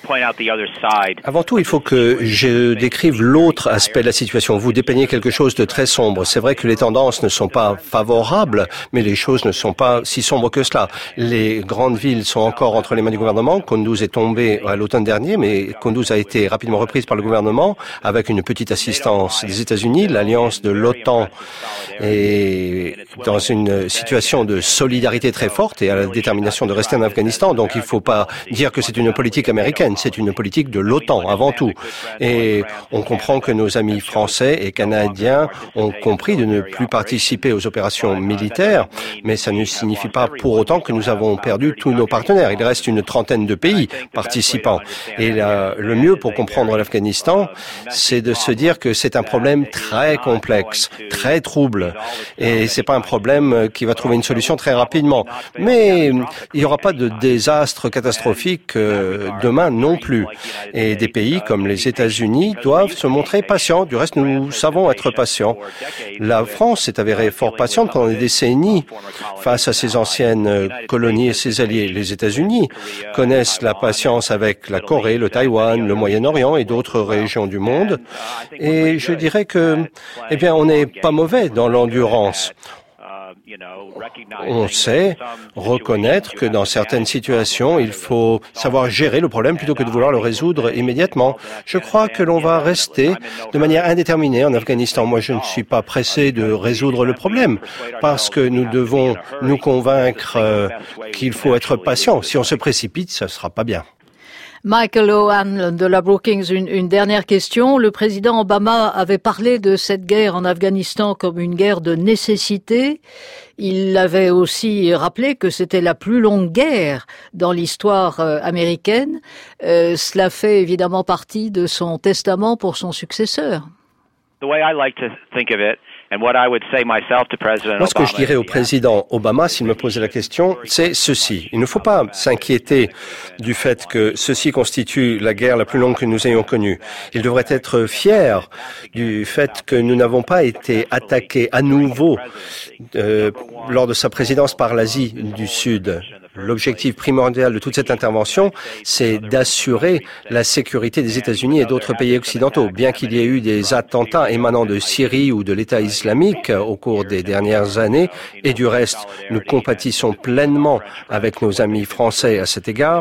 Avant tout, il faut que je décrive l'autre aspect de la situation. Vous dépeignez quelque chose de très sombre. C'est vrai que les tendances ne sont pas favorables, mais les choses ne sont pas si sombres que cela. Les grandes villes sont encore entre les mains du gouvernement. Kunduz est tombé à l'automne dernier, mais Kunduz a été rapidement reprise par le gouvernement avec une petite assistance des États-Unis. L'alliance de l'OTAN est dans une situation de solidarité très forte et à la détermination de rester en Afghanistan. Donc, il ne faut pas dire que c'est une politique américaine. C'est une politique de l'OTAN avant tout. Et on comprend que nos amis français et canadiens ont compris de ne plus participer aux opérations militaires, mais ça ne signifie pas pour autant que nous avons perdu tous nos partenaires. Il reste une trentaine de pays participants. Et la, le mieux pour comprendre l'Afghanistan, c'est de se dire que c'est un problème très complexe, très trouble. Et c'est pas un problème qui va trouver une solution très rapidement. Mais il n'y aura pas de désastre catastrophique demain non non plus. Et des pays comme les États-Unis doivent se montrer patients. Du reste, nous savons être patients. La France s'est avérée fort patiente pendant des décennies face à ses anciennes colonies et ses alliés. Les États-Unis connaissent la patience avec la Corée, le Taïwan, le Moyen-Orient et d'autres régions du monde. Et je dirais que, eh bien, on n'est pas mauvais dans l'endurance. On sait reconnaître que dans certaines situations, il faut savoir gérer le problème plutôt que de vouloir le résoudre immédiatement. Je crois que l'on va rester de manière indéterminée en Afghanistan. Moi, je ne suis pas pressé de résoudre le problème parce que nous devons nous convaincre euh, qu'il faut être patient. Si on se précipite, ça ne sera pas bien. Michael Ohan de la Brookings, une, une dernière question. Le président Obama avait parlé de cette guerre en Afghanistan comme une guerre de nécessité. Il avait aussi rappelé que c'était la plus longue guerre dans l'histoire euh, américaine. Euh, cela fait évidemment partie de son testament pour son successeur. The way I like to think of it, and what I would say myself to President Obama. Moi, ce que je dirais au président Obama, s'il me posait la question, c'est ceci. Il ne faut pas s'inquiéter du fait que ceci constitue la guerre la plus longue que nous ayons connue. Il devrait être fier du fait que nous n'avons pas été attaqués à nouveau euh, lors de sa présidence par l'Asie du Sud. L'objectif primordial de toute cette intervention, c'est d'assurer la sécurité des États-Unis et d'autres pays occidentaux. Bien qu'il y ait eu des attentats émanant de Syrie ou de l'État islamique au cours des dernières années, et du reste, nous compatissons pleinement avec nos amis français à cet égard.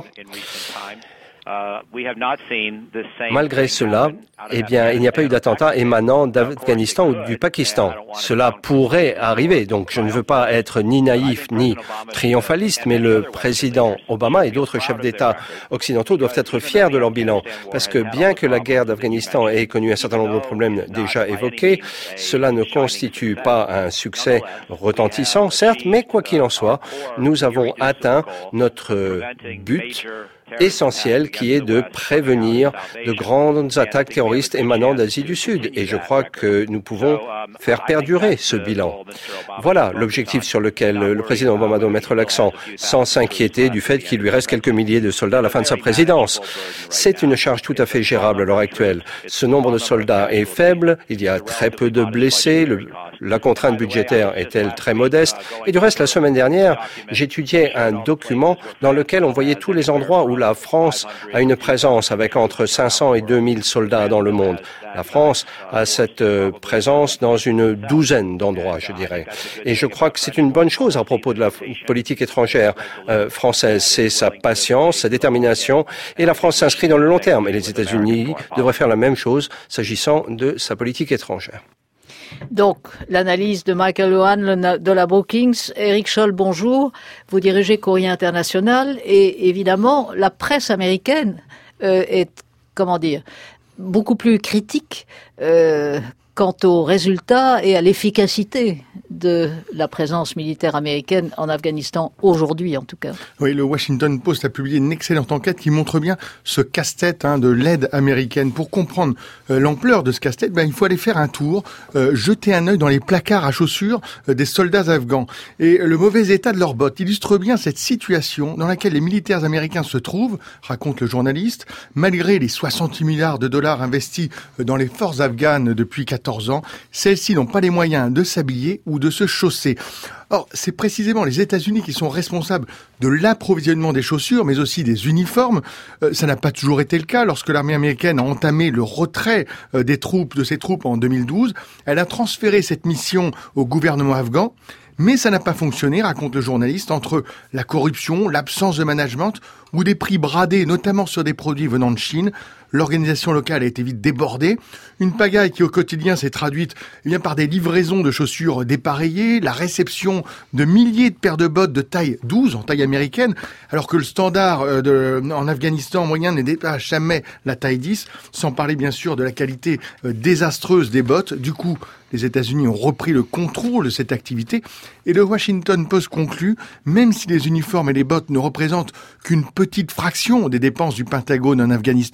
Malgré cela, eh bien, il n'y a pas eu d'attentat émanant d'Afghanistan ou du Pakistan. Cela pourrait arriver, donc je ne veux pas être ni naïf ni triomphaliste, mais le président Obama et d'autres chefs d'État occidentaux doivent être fiers de leur bilan, parce que bien que la guerre d'Afghanistan ait connu un certain nombre de problèmes déjà évoqués, cela ne constitue pas un succès retentissant, certes, mais quoi qu'il en soit, nous avons atteint notre but essentiel qui est de prévenir de grandes attaques terroristes émanant d'Asie du Sud. Et je crois que nous pouvons faire perdurer ce bilan. Voilà l'objectif sur lequel le président Obama doit mettre l'accent, sans s'inquiéter du fait qu'il lui reste quelques milliers de soldats à la fin de sa présidence. C'est une charge tout à fait gérable à l'heure actuelle. Ce nombre de soldats est faible, il y a très peu de blessés, le, la contrainte budgétaire est-elle très modeste. Et du reste, la semaine dernière, j'étudiais un document dans lequel on voyait tous les endroits où la France a une présence avec entre cinq cents et deux mille soldats dans le monde. La France a cette euh, présence dans une douzaine d'endroits, je dirais. Et je crois que c'est une bonne chose à propos de la politique étrangère euh, française. C'est sa patience, sa détermination, et la France s'inscrit dans le long terme. Et les États-Unis devraient faire la même chose s'agissant de sa politique étrangère. Donc, l'analyse de Michael Ohan de la Brookings. Éric Scholl, bonjour. Vous dirigez Courrier International et évidemment, la presse américaine euh, est, comment dire, beaucoup plus critique euh, quant aux résultats et à l'efficacité de la présence militaire américaine en Afghanistan, aujourd'hui en tout cas. Oui, le Washington Post a publié une excellente enquête qui montre bien ce casse-tête hein, de l'aide américaine. Pour comprendre euh, l'ampleur de ce casse-tête, ben, il faut aller faire un tour, euh, jeter un œil dans les placards à chaussures euh, des soldats afghans. Et le mauvais état de leurs bottes illustre bien cette situation dans laquelle les militaires américains se trouvent, raconte le journaliste, malgré les soixante milliards de dollars investis dans les forces afghanes depuis quatorze ans, celles-ci n'ont pas les moyens de s'habiller ou de se chausser. Or, c'est précisément les États-Unis qui sont responsables de l'approvisionnement des chaussures, mais aussi des uniformes. Euh, ça n'a pas toujours été le cas. Lorsque l'armée américaine a entamé le retrait euh, des troupes, de ses troupes en deux mille douze, elle a transféré cette mission au gouvernement afghan. Mais ça n'a pas fonctionné, raconte le journaliste, entre la corruption, l'absence de management ou des prix bradés, notamment sur des produits venant de Chine. L'organisation locale a été vite débordée. Une pagaille qui, au quotidien, s'est traduite eh bien, par des livraisons de chaussures dépareillées, la réception de milliers de paires de bottes de taille douze, en taille américaine, alors que le standard euh, de, en Afghanistan en moyen ne dépasse jamais la taille dix, sans parler bien sûr de la qualité euh, désastreuse des bottes. Du coup, les États-Unis ont repris le contrôle de cette activité et le Washington Post conclut, même si les uniformes et les bottes ne représentent qu'une petite fraction des dépenses du Pentagone en Afghanistan,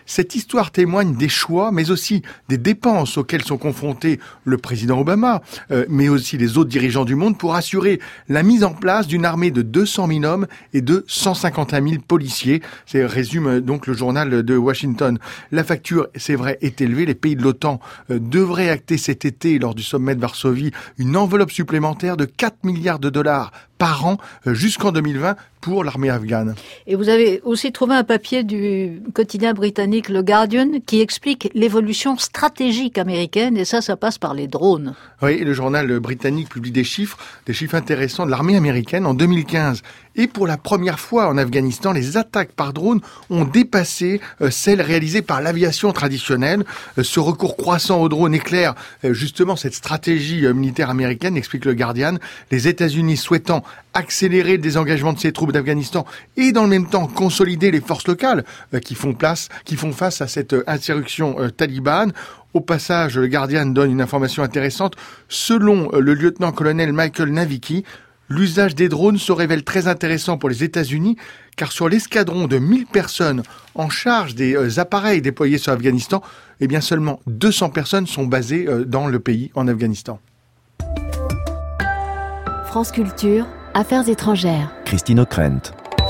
Cette histoire témoigne des choix, mais aussi des dépenses auxquelles sont confrontés le président Obama, euh, mais aussi les autres dirigeants du monde pour assurer la mise en place d'une armée de deux cent mille hommes et de cent cinquante et un mille policiers. C'est résume donc le journal de Washington. La facture, c'est vrai, est élevée. Les pays de l'OTAN euh, devraient acter cet été, lors du sommet de Varsovie, une enveloppe supplémentaire de quatre milliards de dollars par an euh, jusqu'en deux mille vingt pour l'armée afghane. Et vous avez aussi trouvé un papier du quotidien britannique Le Guardian qui explique l'évolution stratégique américaine, et ça, ça passe par les drones. Oui, le journal britannique publie des chiffres, des chiffres intéressants de l'armée américaine en deux mille quinze. Et pour la première fois en Afghanistan, les attaques par drone ont dépassé euh, celles réalisées par l'aviation traditionnelle. Euh, ce recours croissant aux drones éclaire euh, justement cette stratégie euh, militaire américaine, explique le Guardian. Les États-Unis souhaitant accélérer le désengagement de ces troupes d'Afghanistan et dans le même temps consolider les forces locales euh, qui font place, qui font face à cette euh, insurrection euh, talibane. Au passage, le Guardian donne une information intéressante. Selon euh, le lieutenant-colonel Michael Navicki, l'usage des drones se révèle très intéressant pour les États-Unis, car sur l'escadron de mille personnes en charge des euh, appareils déployés sur l'Afghanistan, eh bien seulement deux cents personnes sont basées euh, dans le pays, en Afghanistan. France Culture, Affaires étrangères. Christine O'Krent.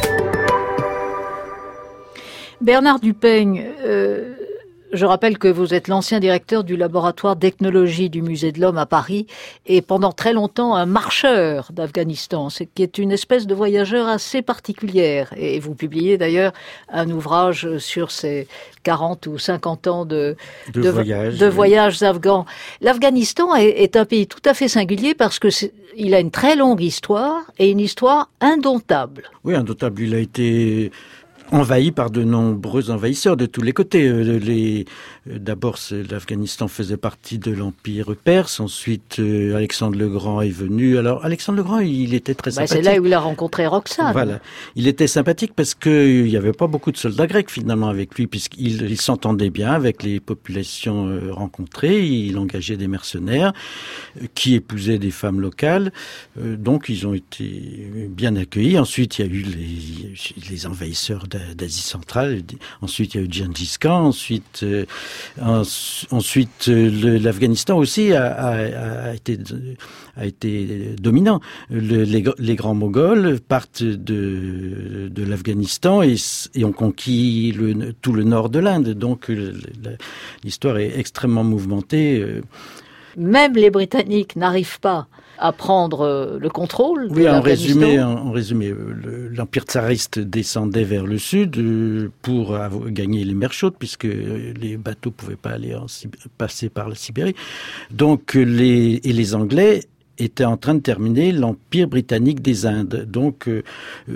Bernard Dupeigne, euh, je rappelle que vous êtes l'ancien directeur du laboratoire d'ethnologie du Musée de l'Homme à Paris et pendant très longtemps un marcheur d'Afghanistan, ce qui est une espèce de voyageur assez particulière. Et vous publiez d'ailleurs un ouvrage sur ces quarante ou cinquante ans de, de, de, voyage, de oui. voyages afghans. L'Afghanistan est, est un pays tout à fait singulier parce que c'est, il a une très longue histoire et une histoire indomptable. Oui, indomptable. Il a été envahi par de nombreux envahisseurs de tous les côtés. Les, d'abord, l'Afghanistan faisait partie de l'Empire perse. Ensuite, euh, Alexandre le Grand est venu. Alors, Alexandre le Grand, il était très bah, sympathique. C'est là où il a rencontré Roxane. Voilà. Il était sympathique parce qu'il n'y avait pas beaucoup de soldats grecs, finalement, avec lui, puisqu'il il s'entendait bien avec les populations euh, rencontrées. Il engageait des mercenaires euh, qui épousaient des femmes locales. Euh, donc, ils ont été bien accueillis. Ensuite, il y a eu les, les envahisseurs d'Asie centrale. Ensuite, il y a eu Gengis Khan. Ensuite, euh, ensuite euh, le, l'Afghanistan aussi a, a, a, été, a été dominant. Le, les, les grands Moghols partent de, de l'Afghanistan et, et ont conquis le, tout le nord de l'Inde. Donc, le, l'histoire est extrêmement mouvementée. Euh, Même les Britanniques n'arrivent pas à prendre le contrôle de oui, en l'Afghanistan. résumé, en, en résumé, le, l'Empire tsariste descendait vers le sud euh, pour avoir, gagner les mers chaudes, puisque les bateaux ne pouvaient pas aller en, passer par la Sibérie. Donc, les, et les Anglais était en train de terminer l'Empire britannique des Indes. Donc, euh,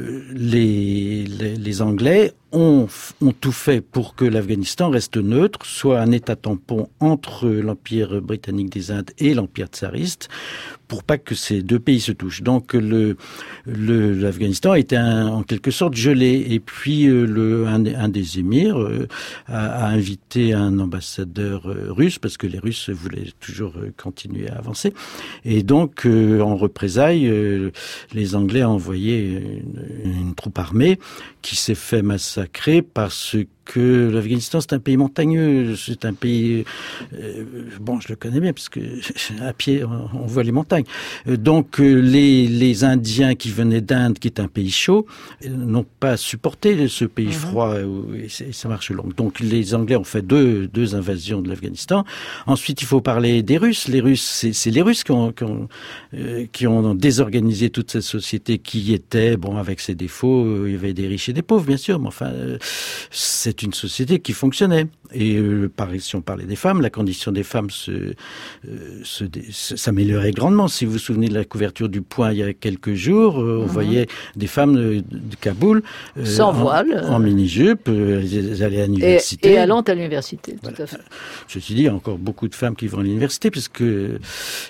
les, les, les Anglais ont, ont tout fait pour que l'Afghanistan reste neutre, soit un État tampon entre l'Empire britannique des Indes et l'Empire tsariste, pour pas que ces deux pays se touchent. Donc, le, le, l'Afghanistan était un, en quelque sorte gelé. Et puis, le, un, un des émirs euh, a, a invité un ambassadeur euh, russe, parce que les Russes voulaient toujours euh, continuer à avancer. Et donc, euh, en représailles, euh, les Anglais ont envoyé une, une troupe armée qui s'est fait massacrer parce que l'Afghanistan, c'est un pays montagneux, c'est un pays... Euh, bon, je le connais bien, parce que à pied, on, on voit les montagnes. Donc, euh, les, les Indiens qui venaient d'Inde, qui est un pays chaud, euh, n'ont pas supporté ce pays mmh. froid, où, et, et ça marche long. Donc, les Anglais ont fait deux, deux invasions de l'Afghanistan. Ensuite, il faut parler des Russes. Les Russes, c'est, c'est les Russes qui ont, qui, ont, euh, qui ont désorganisé toute cette société qui était, bon, avec ses défauts, euh, il y avait des riches et des pauvres, bien sûr, mais enfin, euh, c'est une société qui fonctionnait. Et euh, par, si on parlait des femmes, la condition des femmes se, euh, se, se, s'améliorait grandement. Si vous vous souvenez de la couverture du Point il y a quelques jours, euh, on mmh. voyait des femmes de, de Kaboul euh, sans en, voile, en mini-jupe, euh, elles allaient à l'université. Et, et allant à l'université, tout voilà. à fait. Ceci dit, il y a encore beaucoup de femmes qui vont à l'université, puisque... Euh,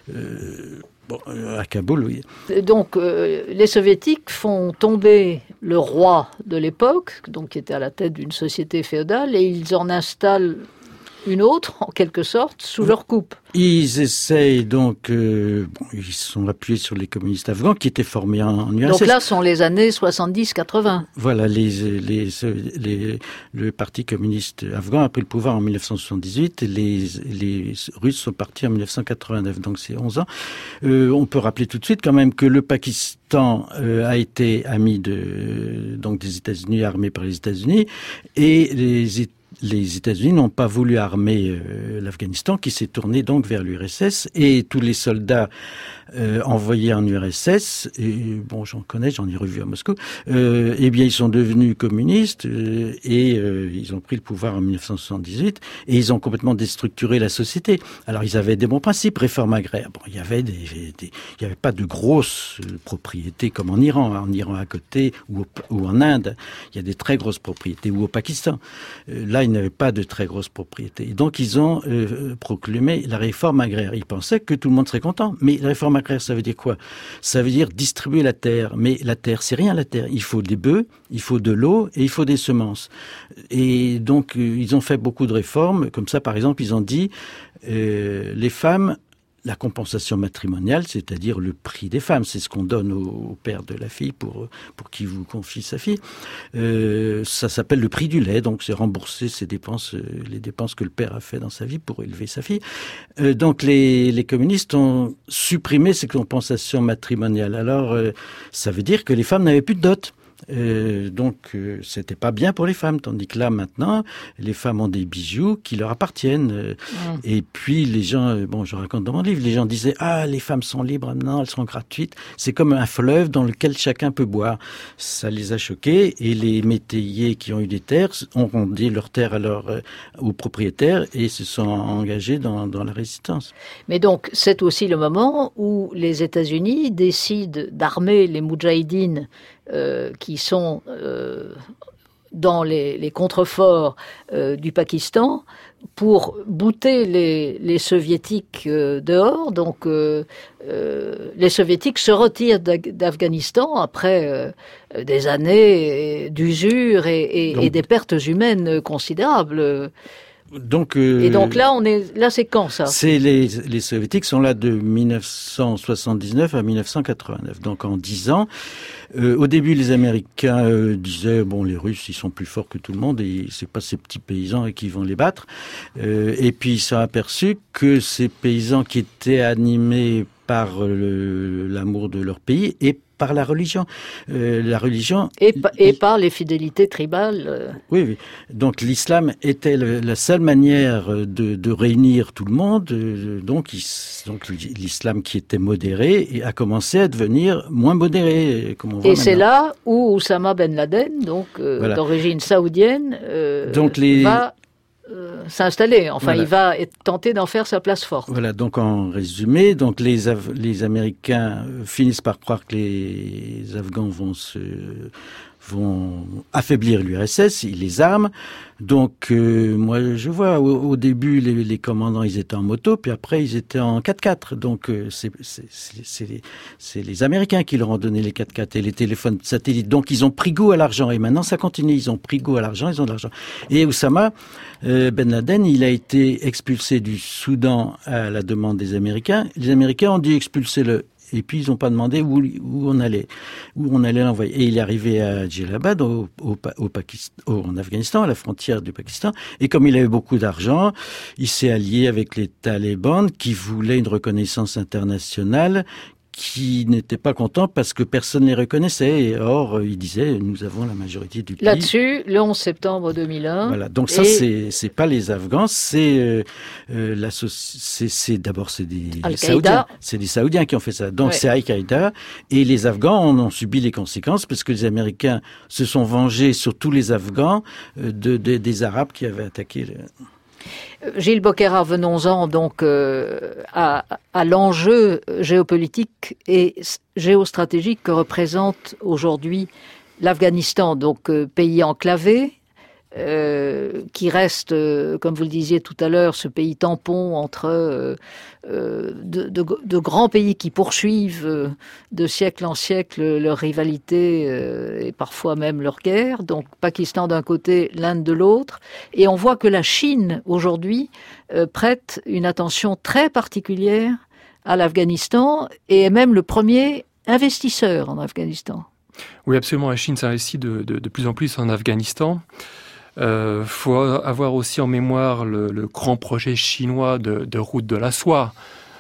Bon, à Kaboul, oui. Donc, euh, les Soviétiques font tomber le roi de l'époque, donc qui était à la tête d'une société féodale, et ils en installent une autre, en quelque sorte, sous leur coupe. Ils essayent donc, euh, bon, ils sont appuyés sur les communistes afghans qui étaient formés en, en U R S S. Donc là, sont les années soixante-dix quatre-vingts. Voilà, les, les, les, le parti communiste afghan a pris le pouvoir en dix-neuf cent soixante-dix-huit et les, les Russes sont partis en dix-neuf cent quatre-vingt-neuf, donc c'est onze ans. Euh, on peut rappeler tout de suite quand même que le Pakistan euh, a été ami de, donc des États-Unis, armé par les États-Unis, et les États Les États-Unis n'ont pas voulu armer euh, l'Afghanistan, qui s'est tourné donc vers l'U R S S, et tous les soldats euh, envoyés en U R S S, et bon, j'en connais, j'en ai revu à Moscou, euh, eh bien, ils sont devenus communistes euh, et euh, ils ont pris le pouvoir en dix-neuf cent soixante-dix-huit et ils ont complètement déstructuré la société. Alors, ils avaient des bons principes, réforme agraire. Bon, il y avait des, des il y avait pas de grosses propriétés comme en Iran, en Iran à côté ou, au, ou en Inde, il y a des très grosses propriétés, ou au Pakistan. Euh, là, ils n'avaient pas de très grosses propriétés. Et donc, ils ont euh, proclamé la réforme agraire. Ils pensaient que tout le monde serait content. Mais la réforme agraire, ça veut dire quoi? Ça veut dire distribuer la terre. Mais la terre, c'est rien la terre. Il faut des bœufs, il faut de l'eau et il faut des semences. Et donc, euh, ils ont fait beaucoup de réformes. Comme ça, par exemple, ils ont dit euh, les femmes... La compensation matrimoniale, c'est-à-dire le prix des femmes, c'est ce qu'on donne au, au père de la fille pour pour qu'il vous confie sa fille. Euh, ça s'appelle le prix du lait, donc c'est rembourser ses dépenses, euh, les dépenses que le père a fait dans sa vie pour élever sa fille. Euh, donc les les communistes ont supprimé ces compensations matrimoniales. Alors euh, ça veut dire que les femmes n'avaient plus de dot. Euh, donc euh, c'était pas bien pour les femmes, tandis que là maintenant les femmes ont des bijoux qui leur appartiennent euh, mmh. Et puis les gens, euh, bon je raconte dans mon livre, les gens disaient ah les femmes sont libres maintenant, elles sont gratuites, c'est comme un fleuve dans lequel chacun peut boire. Ça les a choqués et les métayers qui ont eu des terres ont rendu leurs terres à leur, euh, aux propriétaires et se sont engagés dans, dans la résistance. Mais donc c'est aussi le moment où les États-Unis décident d'armer les moudjahidines Euh, qui sont euh, dans les, les contreforts euh, du Pakistan pour bouter les, les soviétiques euh, dehors. Donc euh, euh, les soviétiques se retirent d'Afghanistan après euh, des années d'usure et, et, donc, et des pertes humaines considérables. Donc, euh, et donc là, on est là, c'est quand ça? C'est les les soviétiques sont là de dix-neuf cent soixante-dix-neuf à dix-neuf cent quatre-vingt-neuf, donc en dix ans. Euh, au début, les Américains euh, disaient bon, les Russes, ils sont plus forts que tout le monde et c'est pas ces petits paysans qui vont les battre. Euh, et puis ils sont aperçus que ces paysans qui étaient animés par le, l'amour de leur pays et par la religion. Euh, la religion... Et, et par les fidélités tribales. Euh... Oui, oui. Donc l'islam était le, la seule manière de, de réunir tout le monde. Euh, donc, il, donc l'islam qui était modéré a commencé à devenir moins modéré. Comme on voit et c'est maintenant. là où Oussama Ben Laden, donc euh, voilà. d'origine saoudienne, euh, donc les... va... Euh, s'installer. Enfin, voilà. Il va tenter d'en faire sa place forte. Voilà. Donc, en résumé, donc les les Américains finissent par croire que les Afghans vont se vont affaiblir l'U R S S, ils les arment. Donc, euh, moi, je vois, au, au début, les, les commandants, ils étaient en moto, puis après, ils étaient en quatre-quatre. Donc, euh, c'est, c'est, c'est, c'est, les, c'est les Américains qui leur ont donné les quatre-quatre et les téléphones satellites. Donc, ils ont pris goût à l'argent. Et maintenant, ça continue. Ils ont pris goût à l'argent, ils ont de l'argent. Et Oussama euh, Ben Laden, il a été expulsé du Soudan à la demande des Américains. Les Américains ont dit expulser-le. Et puis, ils n'ont pas demandé où, où on allait, où on allait l'envoyer. Et il est arrivé à Djellabad, au, au, au Pakistan, au, en Afghanistan, à la frontière du Pakistan. Et comme il avait beaucoup d'argent, il s'est allié avec les talibans qui voulaient une reconnaissance internationale, qui n'étaient pas contents parce que personne ne les reconnaissait. Et or, ils disaient, nous avons la majorité du pays. Là-dessus, le onze septembre deux mille un. Voilà. Donc ça, et... c'est, c'est pas les Afghans, c'est, euh, euh, la c'est, c'est, d'abord, c'est des Saoudiens. C'est des Saoudiens qui ont fait ça. Donc ouais. C'est Al-Qaïda. Et les Afghans en ont subi les conséquences parce que les Américains se sont vengés sur tous les Afghans euh, de, de, des Arabes qui avaient attaqué le... Gilles Bocquera, venons-en donc euh, à, à l'enjeu géopolitique et géostratégique que représente aujourd'hui l'Afghanistan, donc euh, pays enclavé, euh, qui reste, euh, comme vous le disiez tout à l'heure, ce pays tampon entre euh, euh, de, de, de grands pays qui poursuivent euh, de siècle en siècle leur rivalité euh, et parfois même leur guerre. Donc Pakistan d'un côté, l'Inde de l'autre. Et on voit que la Chine, aujourd'hui, euh, prête une attention très particulière à l'Afghanistan et est même le premier investisseur en Afghanistan. Oui, absolument. La Chine s'investit de, de, de plus en plus en Afghanistan. Il euh, faut avoir aussi en mémoire le, le grand projet chinois de, de route de la soie.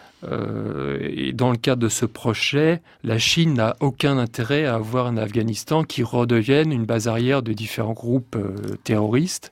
Euh, et dans le cadre de ce projet, la Chine n'a aucun intérêt à avoir un Afghanistan qui redevienne une base arrière de différents groupes euh, terroristes,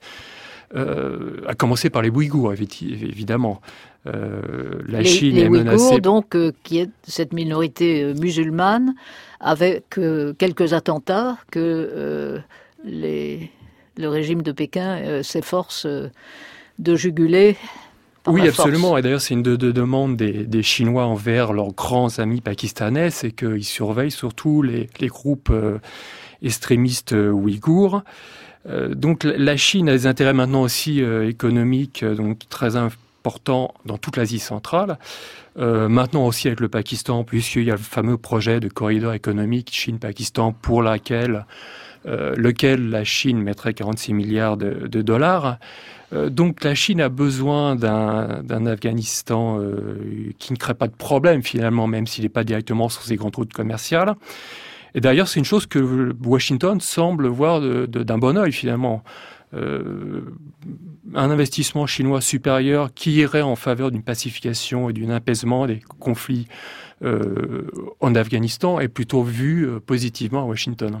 euh, à commencer par les Ouïghours, évidemment. Euh, la les, Chine les est Ouïghours, menacée... donc, euh, qui est cette minorité euh, musulmane, avec euh, quelques attentats que euh, les... le régime de Pékin euh, s'efforce euh, de juguler par Oui, la absolument. force. Et d'ailleurs, c'est une de, de demande des, des Chinois envers leurs grands amis pakistanais, c'est qu'ils surveillent surtout les, les groupes euh, extrémistes euh, ouïghours. Euh, donc la Chine a des intérêts maintenant aussi euh, économiques euh, donc très importants dans toute l'Asie centrale. Euh, maintenant aussi avec le Pakistan, puisqu'il y a le fameux projet de corridor économique Chine-Pakistan pour laquelle Euh, lequel la Chine mettrait quarante-six milliards de, de dollars. Euh, donc la Chine a besoin d'un, d'un Afghanistan euh, qui ne crée pas de problème finalement, même s'il n'est pas directement sur ses grandes routes commerciales. Et d'ailleurs, c'est une chose que Washington semble voir de, de, d'un bon œil finalement. Euh, un investissement chinois supérieur qui irait en faveur d'une pacification et d'un apaisement des conflits euh, en Afghanistan est plutôt vu euh, positivement à Washington.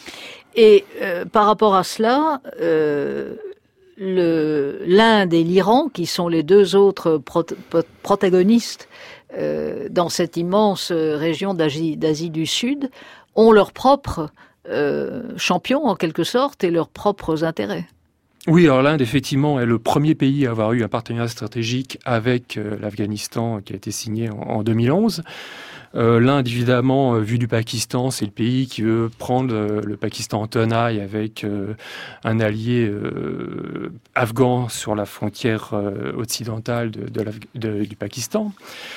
Et euh, par rapport à cela, euh, le, l'Inde et l'Iran, qui sont les deux autres pro- pro- protagonistes euh, dans cette immense région d'Asie, d'Asie du Sud, ont leurs propres euh, champions, en quelque sorte, et leurs propres intérêts. Oui, alors l'Inde, effectivement, est le premier pays à avoir eu un partenariat stratégique avec euh, l'Afghanistan qui a été signé en, en deux mille onze. Euh, L'Inde, évidemment, euh, vu du Pakistan, c'est le pays qui veut prendre euh, le Pakistan en tenaille avec euh, un allié euh, afghan sur la frontière euh, occidentale de, de de, du Pakistan.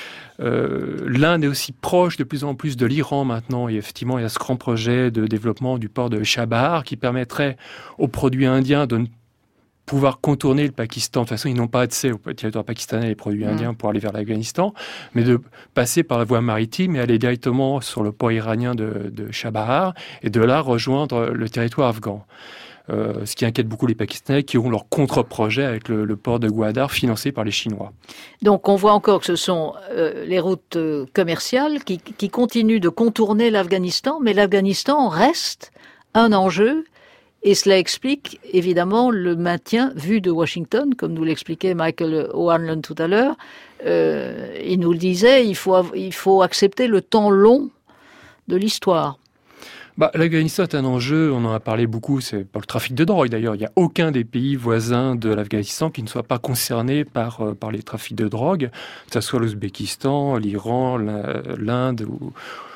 Euh, L'Inde est aussi proche de plus en plus de l'Iran maintenant. Et effectivement, il y a ce grand projet de développement du port de Chabahar qui permettrait aux produits indiens de ne pouvoir contourner le Pakistan. De toute façon, ils n'ont pas accès au territoire pakistanais et les produits mmh. indiens pour aller vers l'Afghanistan, mais de passer par la voie maritime et aller directement sur le port iranien de, de Chabahar et de là rejoindre le territoire afghan. Euh, ce qui inquiète beaucoup les Pakistanais qui ont leur contre-projet avec le, le port de Gwadar financé par les Chinois. Donc on voit encore que ce sont euh, les routes euh, commerciales qui, qui continuent de contourner l'Afghanistan, mais l'Afghanistan reste un enjeu. Et cela explique évidemment le maintien vu de Washington, comme nous l'expliquait Michael O'Hanlon tout à l'heure. Euh, il nous le disait, il faut, il faut accepter le temps long de l'histoire. Bah, L'Afghanistan est un enjeu, on en a parlé beaucoup, c'est pour le trafic de drogue d'ailleurs. Il n'y a aucun des pays voisins de l'Afghanistan qui ne soit pas concerné par, euh, par les trafics de drogue, que ce soit l'Ouzbékistan, l'Iran, l'Inde ou...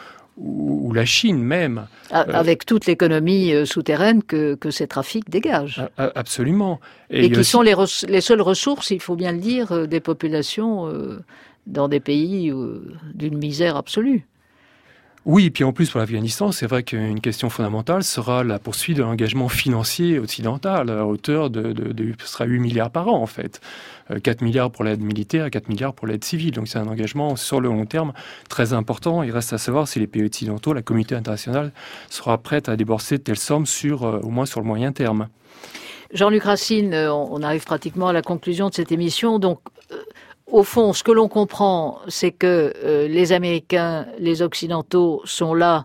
ou la Chine même. Avec euh, toute l'économie euh, souterraine que, que ces trafics dégagent. Absolument. Et, Et qui aussi... sont les, res- les seules ressources, il faut bien le dire, euh, des populations euh, dans des pays euh, d'une misère absolue. Oui, et puis en plus pour l'Afghanistan, c'est vrai qu'une question fondamentale sera la poursuite de l'engagement financier occidental à hauteur de, de, de ce sera huit milliards par an en fait. quatre milliards pour l'aide militaire et quatre milliards pour l'aide civile. Donc c'est un engagement sur le long terme très important. Il reste à savoir si les pays occidentaux, la communauté internationale, sera prête à débourser de telles sommes sur, euh, au moins sur le moyen terme. Jean-Luc Racine, on arrive pratiquement à la conclusion de cette émission. Donc, euh, au fond, ce que l'on comprend, c'est que euh, les Américains, les Occidentaux sont là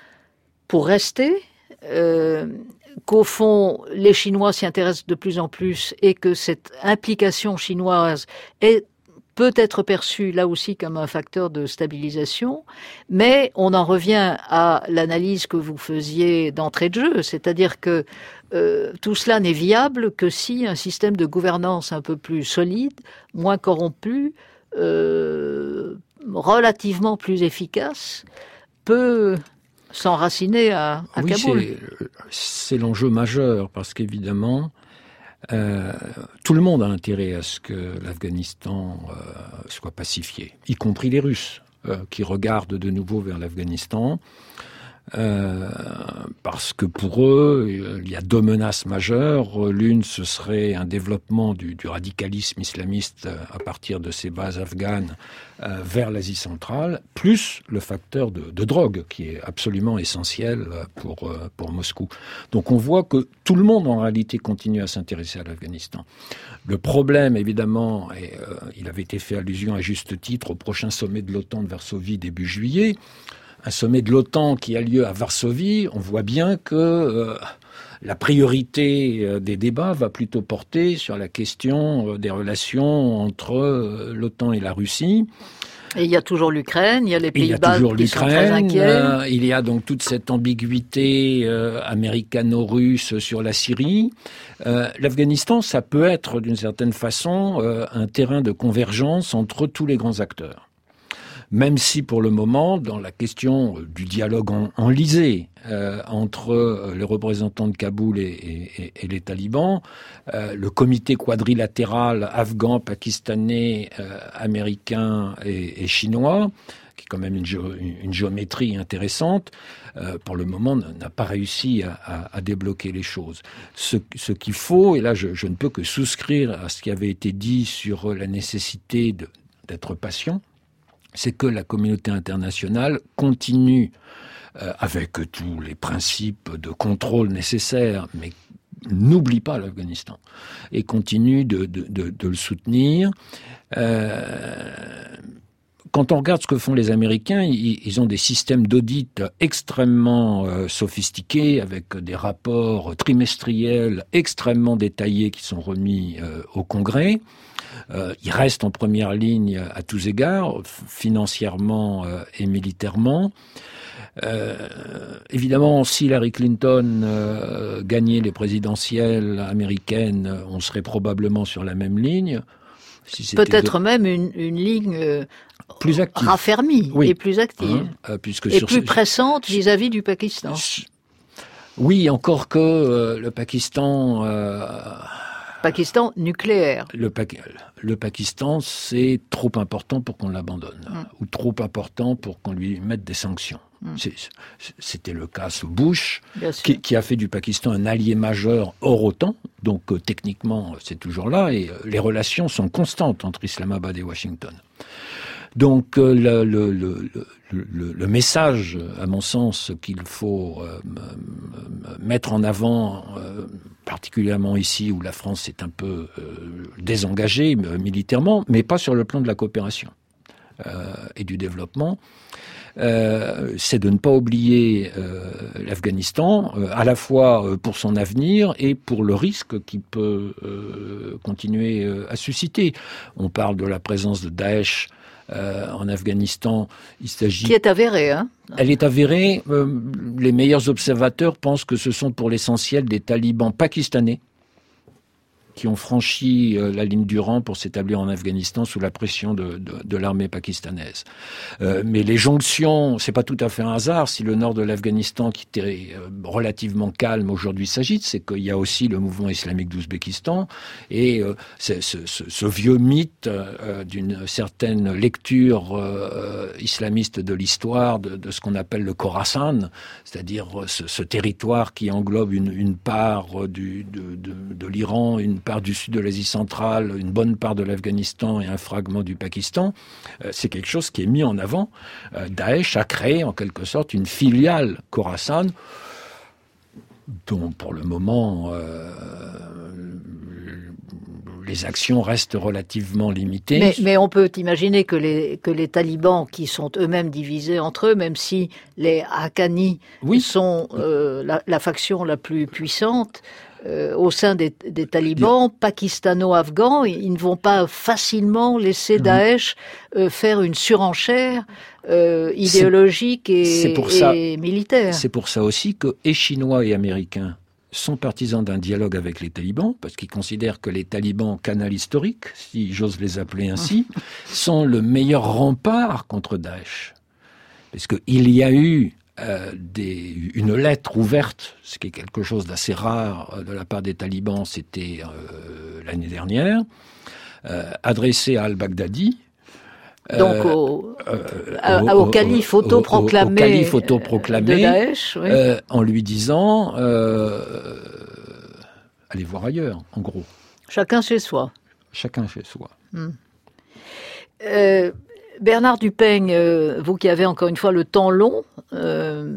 pour rester, euh, qu'au fond, les Chinois s'y intéressent de plus en plus et que cette implication chinoise est peut être perçue là aussi comme un facteur de stabilisation, mais on en revient à l'analyse que vous faisiez d'entrée de jeu, c'est-à-dire que euh, tout cela n'est viable que si un système de gouvernance un peu plus solide, moins corrompu, euh, relativement plus efficace, peut s'enraciner à, à oui, Kaboul. C'est, c'est l'enjeu majeur, parce qu'évidemment, euh, tout le monde a intérêt à ce que l'Afghanistan euh, soit pacifié, y compris les Russes, euh, qui regardent de nouveau vers l'Afghanistan. Euh, parce que pour eux, il y a deux menaces majeures. L'une, ce serait un développement du, du radicalisme islamiste à partir de ces bases afghanes euh, vers l'Asie centrale, plus le facteur de, de drogue, qui est absolument essentiel pour, euh, pour Moscou. Donc on voit que tout le monde, en réalité, continue à s'intéresser à l'Afghanistan. Le problème, évidemment, et euh, il avait été fait allusion à juste titre au prochain sommet de l'OTAN de Varsovie début juillet, un sommet de l'OTAN qui a lieu à Varsovie, on voit bien que euh, la priorité euh, des débats va plutôt porter sur la question euh, des relations entre euh, l'OTAN et la Russie. Et il y a toujours l'Ukraine, il y a les pays baltes qui l'Ukraine, sont très inquiets. Euh, il y a donc toute cette ambiguïté euh, américano-russe sur la Syrie. Euh, L'Afghanistan, ça peut être d'une certaine façon euh, un terrain de convergence entre tous les grands acteurs. Même si pour le moment, dans la question du dialogue en, enlisé euh, entre les représentants de Kaboul et, et, et les talibans, euh, le comité quadrilatéral afghan, pakistanais, euh, américain et, et chinois, qui est quand même une, gé- une géométrie intéressante, euh, pour le moment n'a pas réussi à, à, à débloquer les choses. Ce, ce qu'il faut, et là je, je ne peux que souscrire à ce qui avait été dit sur la nécessité de, d'être patient, c'est que la communauté internationale continue, euh, avec tous les principes de contrôle nécessaires, mais n'oublie pas l'Afghanistan, et continue de, de, de, de le soutenir. Euh, quand on regarde ce que font les Américains, ils, ils ont des systèmes d'audit extrêmement euh, sophistiqués, avec des rapports trimestriels extrêmement détaillés qui sont remis euh, au Congrès. Euh, ils restent en première ligne à tous égards, financièrement euh, et militairement. Euh, évidemment, si Hillary Clinton euh, gagnait les présidentielles américaines, on serait probablement sur la même ligne. Si Peut-être de... même une, une ligne euh, plus active, raffermie oui. et plus active, hein, euh, puisque et sur plus ce... pressante vis-à-vis du Pakistan. Oui, encore que euh, le Pakistan... Euh... Pakistan nucléaire. Le, pa- le Pakistan, c'est trop important pour qu'on l'abandonne, mm. ou trop important pour qu'on lui mette des sanctions. Mm. C'est, c'était le cas sous Bush, qui, qui a fait du Pakistan un allié majeur hors OTAN, donc euh, techniquement c'est toujours là, et euh, les relations sont constantes entre Islamabad et Washington. Donc euh, le, le, le, le, le message, à mon sens, qu'il faut euh, mettre en avant, euh, particulièrement ici où la France est un peu euh, désengagée euh, militairement, mais pas sur le plan de la coopération euh, et du développement, euh, c'est de ne pas oublier euh, l'Afghanistan, euh, à la fois pour son avenir et pour le risque qu'il peut euh, continuer euh, à susciter. On parle de la présence de Daesh Euh, en Afghanistan, il s'agit... Qui est avérée, hein ? Elle est avérée. Euh, les meilleurs observateurs pensent que ce sont pour l'essentiel des talibans pakistanais qui ont franchi euh, la ligne du rang pour s'établir en Afghanistan sous la pression de, de, de l'armée pakistanaise. Euh, mais les jonctions, c'est pas tout à fait un hasard si le nord de l'Afghanistan, qui était euh, relativement calme aujourd'hui, s'agite, c'est qu'il y a aussi le mouvement islamique d'Ouzbékistan et euh, c'est, ce, ce, ce vieux mythe euh, d'une certaine lecture euh, islamiste de l'histoire de, de ce qu'on appelle le Khorasan, c'est-à-dire ce, ce territoire qui englobe une, une part du, de, de, de l'Iran, une part du sud de l'Asie centrale, une bonne part de l'Afghanistan et un fragment du Pakistan, euh, c'est quelque chose qui est mis en avant. Euh, Daesh a créé en quelque sorte une filiale Khorasan dont pour le moment euh, les actions restent relativement limitées. Mais, mais on peut imaginer que les, que les talibans, qui sont eux-mêmes divisés entre eux, même si les Haqqani oui. sont euh, la, la faction la plus puissante, Euh, au sein des, des talibans pakistano-afghans, ils ne vont pas facilement laisser Daesh euh, faire une surenchère euh, idéologique c'est, et, c'est pour ça, et militaire. C'est pour ça aussi que et Chinois et Américains sont partisans d'un dialogue avec les talibans, parce qu'ils considèrent que les talibans, canal historique, si j'ose les appeler ainsi, sont le meilleur rempart contre Daesh. Parce qu'il y a eu euh, des, une lettre ouverte, ce qui est quelque chose d'assez rare euh, de la part des talibans, c'était euh, l'année dernière, euh, adressée à al-Baghdadi. Donc au, euh, euh, au, au calife autoproclamé, au, au calife autoproclamé de Daesh, oui. euh, en lui disant euh, allez voir ailleurs, en gros. Chacun chez soi. Chacun chez soi. Hmm. Euh, Bernard Dupeigne, euh, vous qui avez encore une fois le temps long, euh,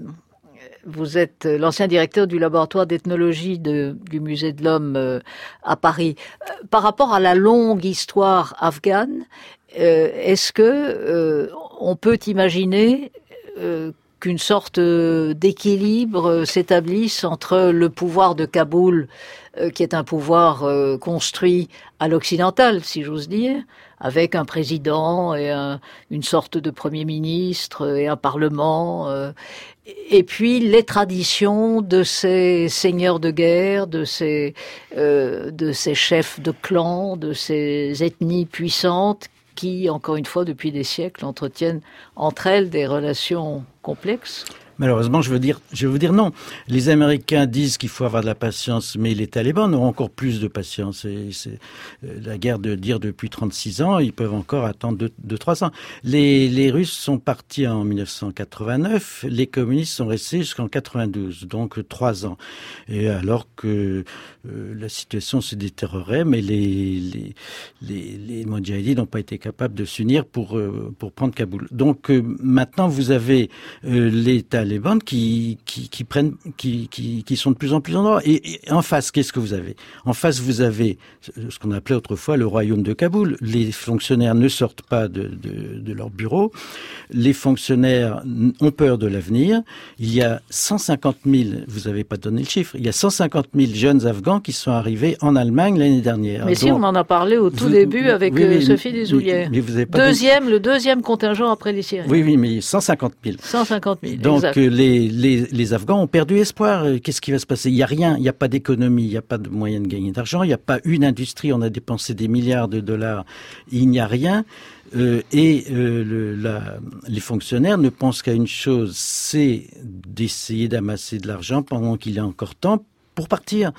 vous êtes l'ancien directeur du laboratoire d'ethnologie de, du Musée de l'Homme euh, à Paris. Euh, par rapport à la longue histoire afghane, Euh, est-ce que euh, on peut imaginer euh, qu'une sorte d'équilibre s'établisse entre le pouvoir de Kaboul, euh, qui est un pouvoir euh, construit à l'occidental, si j'ose dire, avec un président et un, une sorte de premier ministre et un parlement, euh, et puis les traditions de ces seigneurs de guerre, de ces, euh, de ces chefs de clans, de ces ethnies puissantes, qui, encore une fois, depuis des siècles, entretiennent entre elles des relations complexes? Malheureusement, je veux dire, je veux dire non. Les Américains disent qu'il faut avoir de la patience, mais les talibans auront encore plus de patience. Et c'est la guerre de dire depuis trente-six ans, ils peuvent encore attendre deux, deux trois ans. Les, les Russes sont partis en mille neuf cent quatre-vingt-neuf, les communistes sont restés jusqu'en quatre-vingt-douze, donc trois ans. Et alors que euh, la situation se détériorait, mais les les les, les Moudjahidines n'ont pas été capables de s'unir pour euh, pour prendre Kaboul. Donc euh, maintenant, vous avez euh, les talibans les bandes qui, qui, qui prennent, qui, qui, qui sont de plus en plus en droit. Et, et en face, qu'est-ce que vous avez? En face, vous avez ce qu'on appelait autrefois le royaume de Kaboul. Les fonctionnaires ne sortent pas de, de, de leur bureau. Les fonctionnaires ont peur de l'avenir. Il y a cent cinquante mille, vous n'avez pas donné le chiffre, il y a cent cinquante mille jeunes Afghans qui sont arrivés en Allemagne l'année dernière. Mais Donc, si, on en a parlé au tout vous, début avec oui, oui, Sophie Desoulières. Mais, mais vous avez pas deuxième, donné... Le deuxième contingent après les Syriens. Oui, oui, mais cent cinquante mille. cent cinquante mille, Donc, exact. Les, les, les Afghans ont perdu espoir. Qu'est-ce qui va se passer? Il n'y a rien, il n'y a pas d'économie, il n'y a pas de moyen de gagner d'argent, il n'y a pas une industrie, on a dépensé des milliards de dollars, il n'y a rien. Euh, et euh, le, la, les fonctionnaires ne pensent qu'à une chose, c'est d'essayer d'amasser de l'argent pendant qu'il est encore temps pour partir.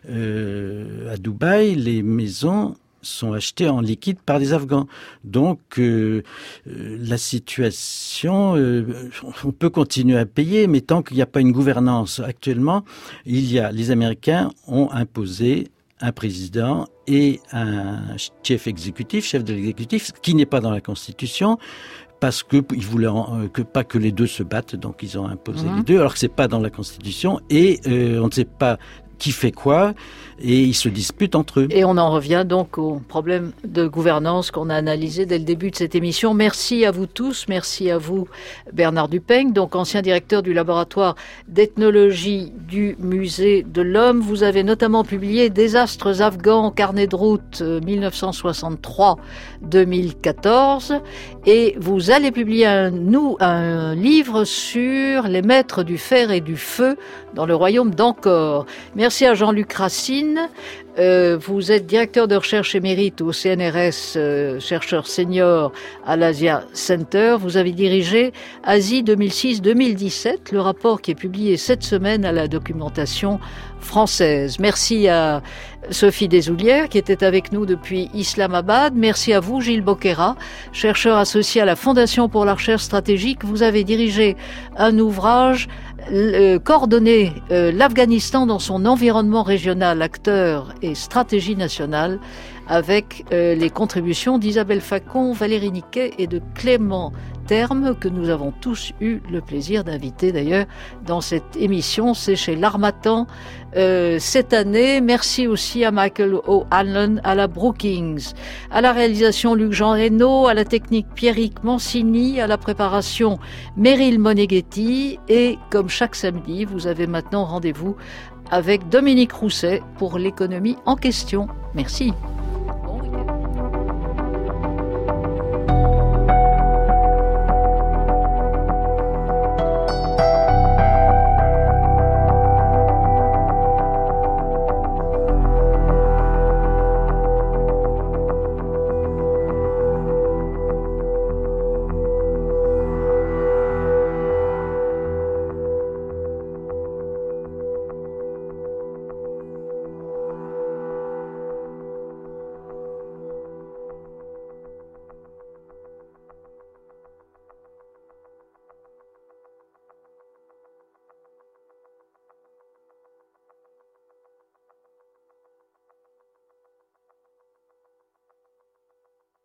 Euh, à Dubaï, les maisons sont achetés en liquide par des Afghans. Donc, euh, euh, la situation, euh, on peut continuer à payer, mais tant qu'il n'y a pas une gouvernance actuellement, il y a, les Américains ont imposé un président et un chef exécutif, chef de l'exécutif, qui n'est pas dans la Constitution, parce que ils voulaient en, que pas que les deux se battent, donc ils ont imposé mmh. les deux, alors que c'est pas dans la Constitution, et euh, on ne sait pas qui fait quoi, et ils se disputent entre eux. Et on en revient donc au problème de gouvernance qu'on a analysé dès le début de cette émission. Merci à vous tous, merci à vous Bernard Dupeigne, donc ancien directeur du laboratoire d'ethnologie du Musée de l'Homme. Vous avez notamment publié Désastres afghans, carnet de route mille neuf cent soixante-trois deux mille quatorze, et vous allez publier un, nous, un livre sur les maîtres du fer et du feu dans le royaume d'Angkor. Merci à Jean-Luc Racine. Euh, vous êtes directeur de recherche émérite au C N R S, euh, chercheur senior à l'Asia Center. Vous avez dirigé Asie deux mille six deux mille dix-sept, le rapport qui est publié cette semaine à la documentation française. Merci à Sophie Desoulières qui était avec nous depuis Islamabad. Merci à vous Gilles Boquera, chercheur associé à la Fondation pour la recherche stratégique. Vous avez dirigé un ouvrage euh, coordonné euh, l'Afghanistan dans son environnement régional, acteur et stratégie nationale, avec euh, les contributions d'Isabelle Facon, Valérie Niquet et de Clément Terme, que nous avons tous eu le plaisir d'inviter d'ailleurs dans cette émission. C'est chez l'Harmattan euh, cette année. Merci aussi à Michael O'Hanlon, à la Brookings, à la réalisation Luc-Jean Reynaud, à la technique Pierrick Mancini, à la préparation Meryl Moneghetti, et comme chaque samedi, vous avez maintenant rendez-vous avec Dominique Rousset pour l'économie en question. Merci.